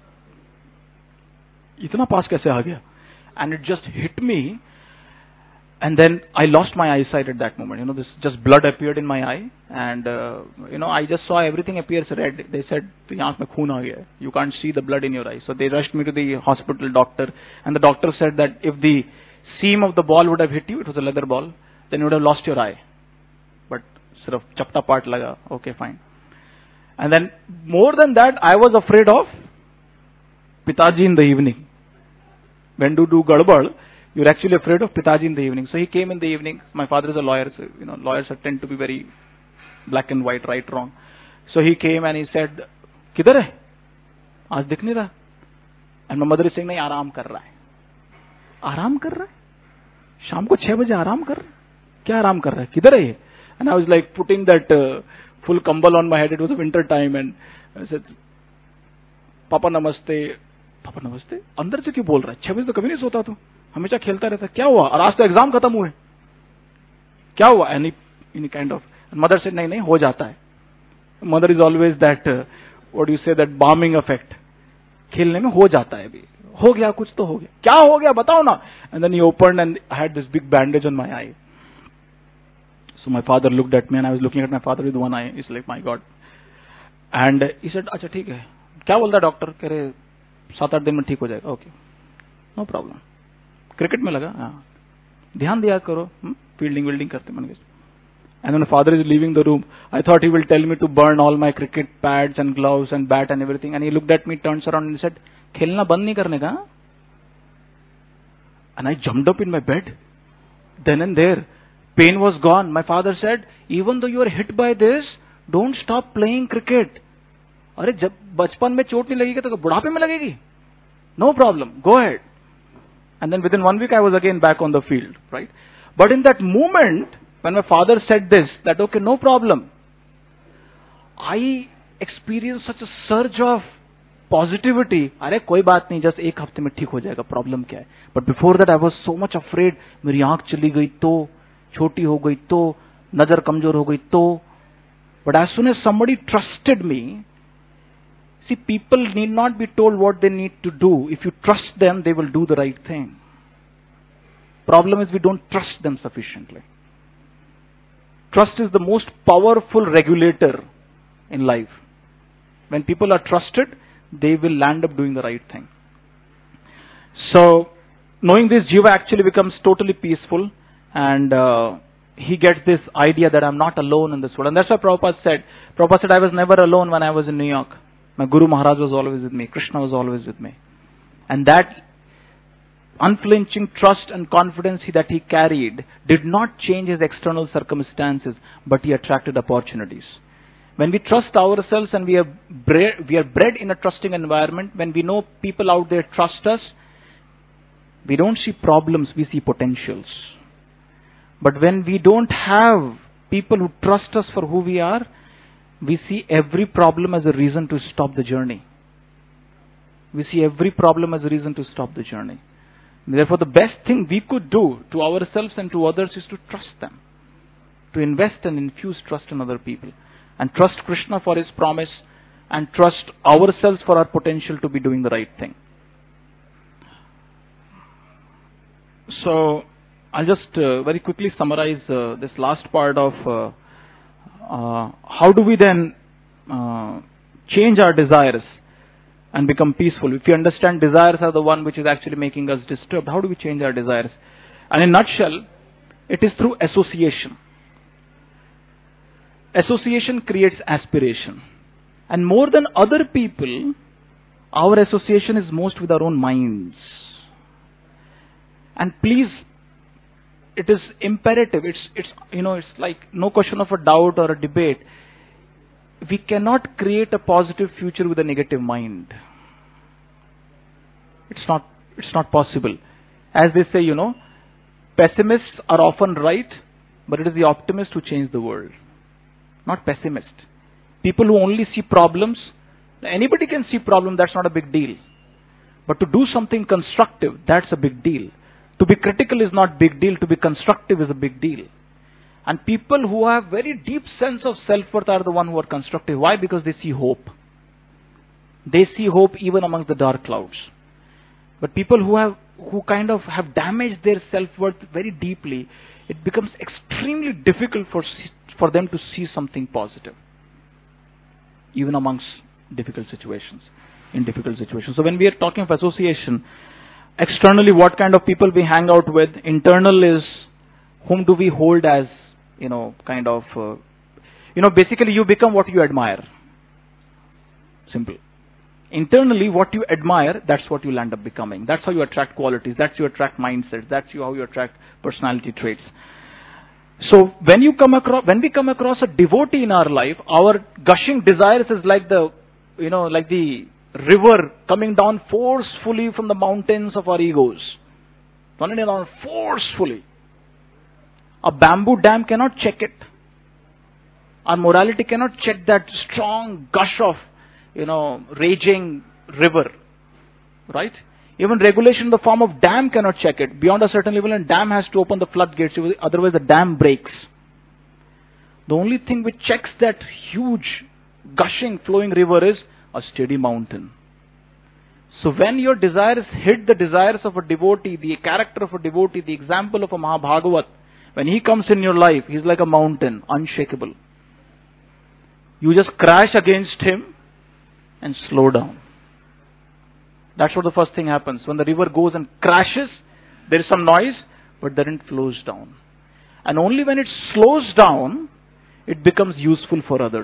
इतना पास कैसे आ गया? And it just hit me. And then I lost my eyesight at that moment. This just blood appeared in my eye. And, I just saw everything appears red. They said, आँख में खून आ गया. You can't see the blood in your eye. So they rushed me to the hospital doctor. And the doctor said that if the seam of the ball would have hit you, it was a leather ball, then you would have lost your eye. But sort of chapta part laga. Okay, fine. And then more than that, I was afraid of Pitaji in the evening. When you do gadbad, you're actually afraid of Pitaji in the evening. So he came in the evening. My father is a lawyer, so lawyers tend to be very black and white, right, wrong. So he came and he said, "Kidhar hai? Aaj dikh nahi raha." And my mother is saying, "Nahi, आराम कर रहा है." आराम कर रहा है? शाम को 6 बजे आराम कर रहा है? क्या आराम कर रहा है? किधर है ये? And I was like putting that full kambal on my head. It was a winter time, and I said, "Papa namaste." पापा नमस्ते, अंदर से क्यों बोल रहा है? 6 बजे तो कभी नहीं सोता तू, हमेशा खेलता रहता, क्या हुआ? और आज तो एग्जाम खत्म हुए, क्या हुआ? Any kind of. मदर से नहीं हो जाता है. Mother is always that what you say, that warming effect. खेलने में हो जाता है, अभी हो गया, कुछ तो हो गया, क्या हो गया बताओ ना. And then he opened and I had this big bandage on my eye. So my father looked at me and I was looking at my father with one eye. It's like my god. And he said, अच्छा ठीक है, क्या बोलता है doctor? कह रहे 7-8 दिन में ठीक हो जाएगा. Okay, no problem. क्रिकेट में लगा, हाँ, ध्यान दिया करो, फील्डिंग विल्डिंग करते मन. And when my father is leaving the room, I thought he will tell me to burn all my cricket pads and gloves and bat and everything. And he looked at me, turns around and said, "खेलना बंद नहीं करने का?" And I jumped up in my bed. Then and there, pain was gone. My father said, "Even though you are hit by this, don't stop playing cricket." अरे जब बचपन में चोट नहीं लगेगी तो बुढ़ापे में लगेगी. No problem, go ahead. And then within 1 week, I was again back on the field, right? But in that moment, when my father said this, that okay, no problem, I experienced such a surge of positivity. अरे कोई बात नहीं, just एक हफ्ते में ठीक हो जाएगा, प्रॉब्लम क्या है. But before that I was so much afraid. मेरी आंख चली गई तो, छोटी हो गई तो, नजर कमजोर हो गई तो. But as soon as somebody trusted me, see, people need not be told what they need to do. If you trust them, they will do the right thing. Problem is we don't trust them sufficiently. Trust is the most powerful regulator in life. When people are trusted, they will land up doing the right thing. So, knowing this, Jiva actually becomes totally peaceful, and he gets this idea that I'm not alone in this world. And that's why Prabhupada said, I was never alone when I was in New York. My Guru Maharaj was always with me. Krishna was always with me. And that unflinching trust and confidence that he carried did not change his external circumstances, but he attracted opportunities. When we trust ourselves and we are bred in a trusting environment, when we know people out there trust us, we don't see problems, we see potentials. But when we don't have people who trust us for who we are, we see every problem as a reason to stop the journey. We see every problem as a reason to stop the journey. Therefore, the best thing we could do to ourselves and to others is to trust them, to invest and infuse trust in other people, and trust Krishna for his promise, and trust ourselves for our potential to be doing the right thing. So, I'll just very quickly summarize this last part of how do we then change our desires and become peaceful. If you understand desires are the one which is actually making us disturbed, how do we change our desires? And in a nutshell, it is through association. Association creates aspiration. And more than other people, our association is most with our own minds. And please, it is imperative. It's like no question of a doubt or a debate. We cannot create a positive future with a negative mind. It's not possible. As they say, pessimists are often right, but it is the optimists who change the world, not pessimists. People who only see problems, anybody can see problem, that's not a big deal. But to do something constructive, that's a big deal. To be critical is not big deal, to be constructive is a big deal. And people who have very deep sense of self-worth are the one who are constructive. Why? Because they see hope. They see hope even amongst the dark clouds. But people who kind of have damaged their self-worth very deeply, it becomes extremely difficult for them to see something positive, even amongst difficult situations, in difficult situations. So when we are talking of association, externally what kind of people we hang out with, internal is whom do we hold as, basically you become what you admire. Simple. Internally, what you admire, that's what you'll end up becoming. That's how you attract qualities. That's how you attract mindsets. That's how you attract personality traits. So when we come across a devotee in our life, our gushing desires is like the river coming down forcefully from the mountains of our egos. Running down forcefully. A bamboo dam cannot check it. Our morality cannot check that strong gush of, raging river. right? Even regulation in the form of dam cannot check it. Beyond a certain level, and dam has to open the floodgates, otherwise the dam breaks. The only thing which checks that huge, gushing, flowing river is a steady mountain. So when your desires hit the desires of a devotee, the character of a devotee, the example of a Mahabhagavat, when he comes in your life, he's like a mountain, unshakable. You just crash against him and slow down. That's what the first thing happens. When the river goes and crashes, there is some noise, but then it flows down. And only when it slows down, it becomes useful for others.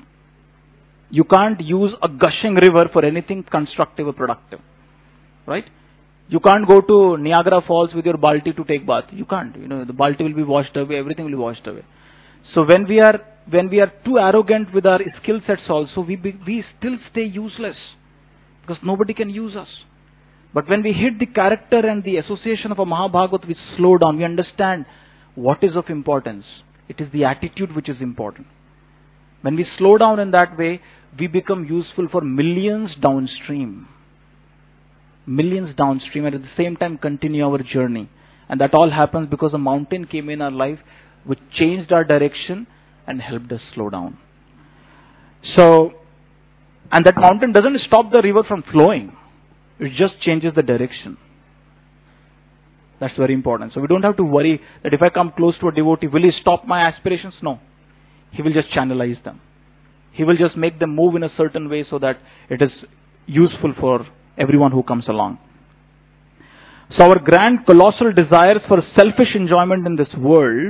You can't use a gushing river for anything constructive or productive. Right? You can't go to Niagara Falls with your balti to take bath. You can't. The balti will be washed away, everything will be washed away. So when we are too arrogant with our skill sets also, we still stay useless. Because nobody can use us. But when we hit the character and the association of a Mahabhagavat, we slow down. We understand what is of importance. It is the attitude which is important. When we slow down in that way, we become useful for millions downstream. Millions downstream, and at the same time continue our journey. And that all happens because a mountain came in our life which changed our direction and helped us slow down. So, and that mountain doesn't stop the river from flowing. It just changes the direction. That's very important. So we don't have to worry that if I come close to a devotee, will he stop my aspirations? No. He will just channelize them. He will just make them move in a certain way so that it is useful for everyone who comes along. So our grand colossal desires for selfish enjoyment in this world,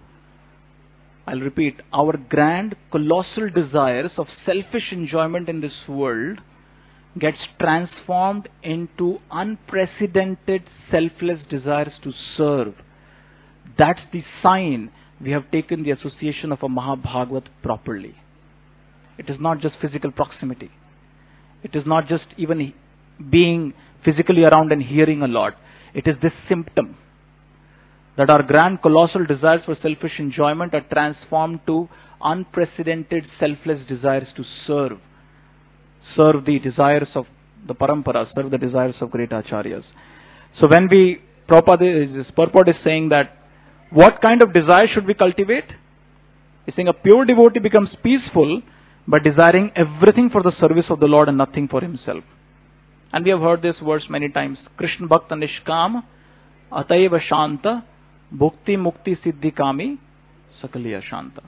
I'll repeat, our grand colossal desires of selfish enjoyment in this world gets transformed into unprecedented selfless desires to serve. That's the sign we have taken the association of a Mahabhagavat properly. It is not just physical proximity. It is not just even being physically around and hearing a lot. It is this symptom that our grand colossal desires for selfish enjoyment are transformed to unprecedented selfless desires to serve. Serve the desires of the parampara, serve the desires of great acharyas. So when this purport is saying that what kind of desire should we cultivate? He's saying a pure devotee becomes peaceful by desiring everything for the service of the Lord and nothing for himself. And we have heard this verse many times. Krishna Bhakta Nishkam Ataiva Shanta Bhukti Mukti Siddhi Kami Sakaliya Shanta.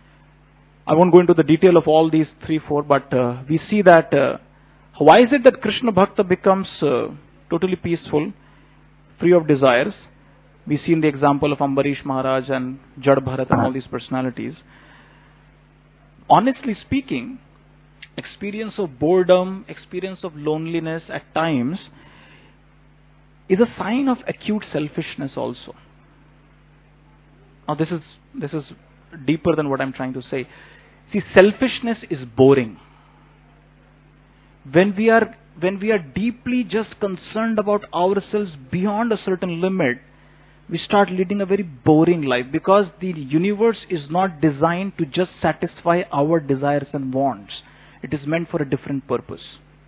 I won't go into the detail of all these 3-4, but we see that why is it that Krishna Bhakta becomes totally peaceful, free of desires? We see in the example of Ambarish Maharaj and Jad Bharat and all these personalities. Honestly speaking, experience of boredom, experience of loneliness at times is a sign of acute selfishness also. Now this is deeper than what I'm trying to say. See, selfishness is boring. When we are deeply just concerned about ourselves beyond a certain limit, we start leading a very boring life, because the universe is not designed to just satisfy our desires and wants. It is meant for a different purpose.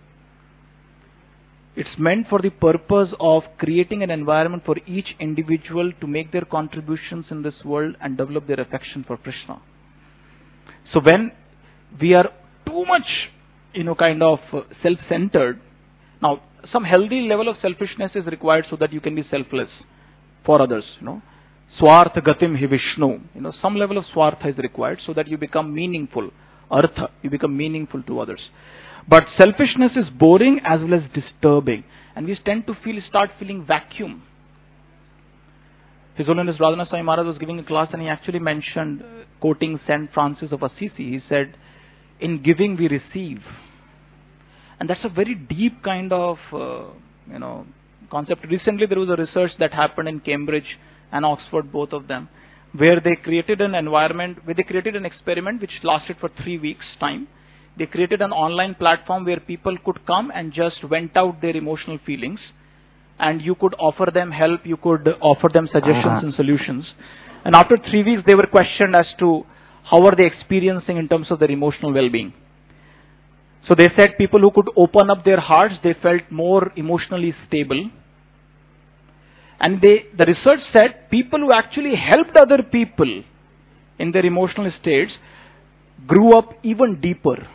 It's meant for the purpose of creating an environment for each individual to make their contributions in this world and develop their affection for Krishna. So when we are too much, self-centered, now some healthy level of selfishness is required so that you can be selfless for others, Swartha gatim hi Vishnu. Some level of swartha is required so that you become meaningful. Artha, you become meaningful to others. But selfishness is boring as well as disturbing. And we tend to start feeling vacuum. His Holiness Radhanath Swami Maharaj was giving a class and he actually mentioned, quoting Saint Francis of Assisi, he said, in giving we receive. And that's a very deep kind of, concept. Recently there was a research that happened in Cambridge and Oxford, both of them, where they created an experiment which lasted for 3 weeks' time. They created an online platform where people could come and just vent out their emotional feelings, and you could offer them help, you could offer them suggestions and solutions. And after 3 weeks, they were questioned as to how are they experiencing in terms of their emotional well-being. So they said people who could open up their hearts, they felt more emotionally stable. And the research said people who actually helped other people in their emotional states grew up even deeper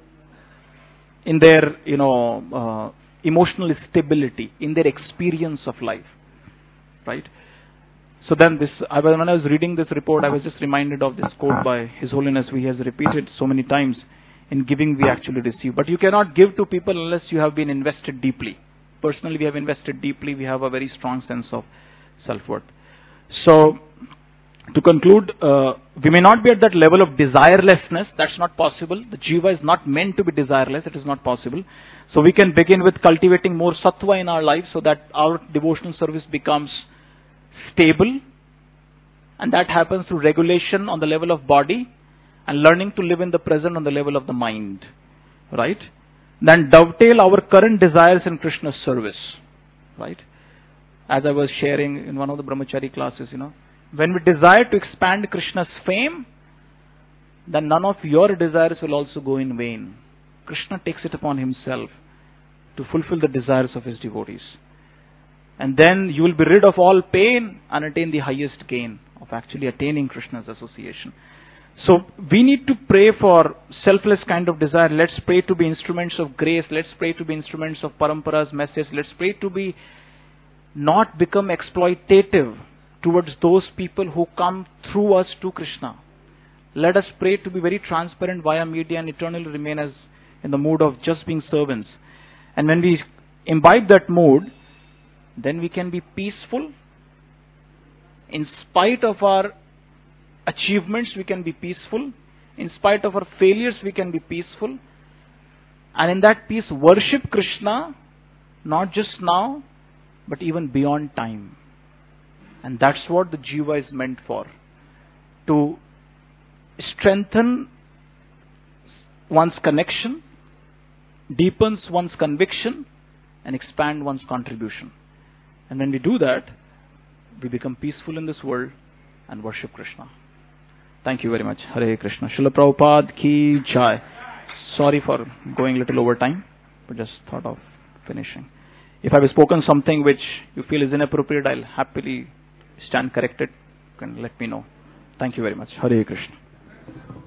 in their, emotional stability, in their experience of life, right? So then when I was reading this report, I was just reminded of this quote by His Holiness, he has repeated so many times, in giving we actually receive. But you cannot give to people unless you have been invested deeply. Personally, we have invested deeply, we have a very strong sense of self-worth. So, to conclude, we may not be at that level of desirelessness. That's not possible. The jiva is not meant to be desireless. It is not possible. So we can begin with cultivating more sattva in our life so that our devotional service becomes stable. And that happens through regulation on the level of body and learning to live in the present on the level of the mind. Right? Then dovetail our current desires in Krishna's service. Right? As I was sharing in one of the brahmachari classes, when we desire to expand Krishna's fame, then none of your desires will also go in vain. Krishna takes it upon himself to fulfill the desires of his devotees. And then you will be rid of all pain and attain the highest gain of actually attaining Krishna's association. So we need to pray for selfless kind of desire. Let's pray to be instruments of grace. Let's pray to be instruments of Parampara's message. Let's pray to be not become exploitative towards those people who come through us to Krishna. Let us pray to be very transparent via media and eternally remain as in the mood of just being servants. And when we imbibe that mood, then we can be peaceful. In spite of our achievements, we can be peaceful. In spite of our failures, we can be peaceful. And in that peace, worship Krishna, not just now, but even beyond time. And that's what the jiva is meant for. To strengthen one's connection, deepens one's conviction, and expand one's contribution. And when we do that, we become peaceful in this world and worship Krishna. Thank you very much. Hare Krishna. Srila Prabhupada ki jai. Sorry for going a little over time, but just thought of finishing. If I have spoken something which you feel is inappropriate, I'll happily stand corrected. You can let me know. Thank you very much. Hare Krishna.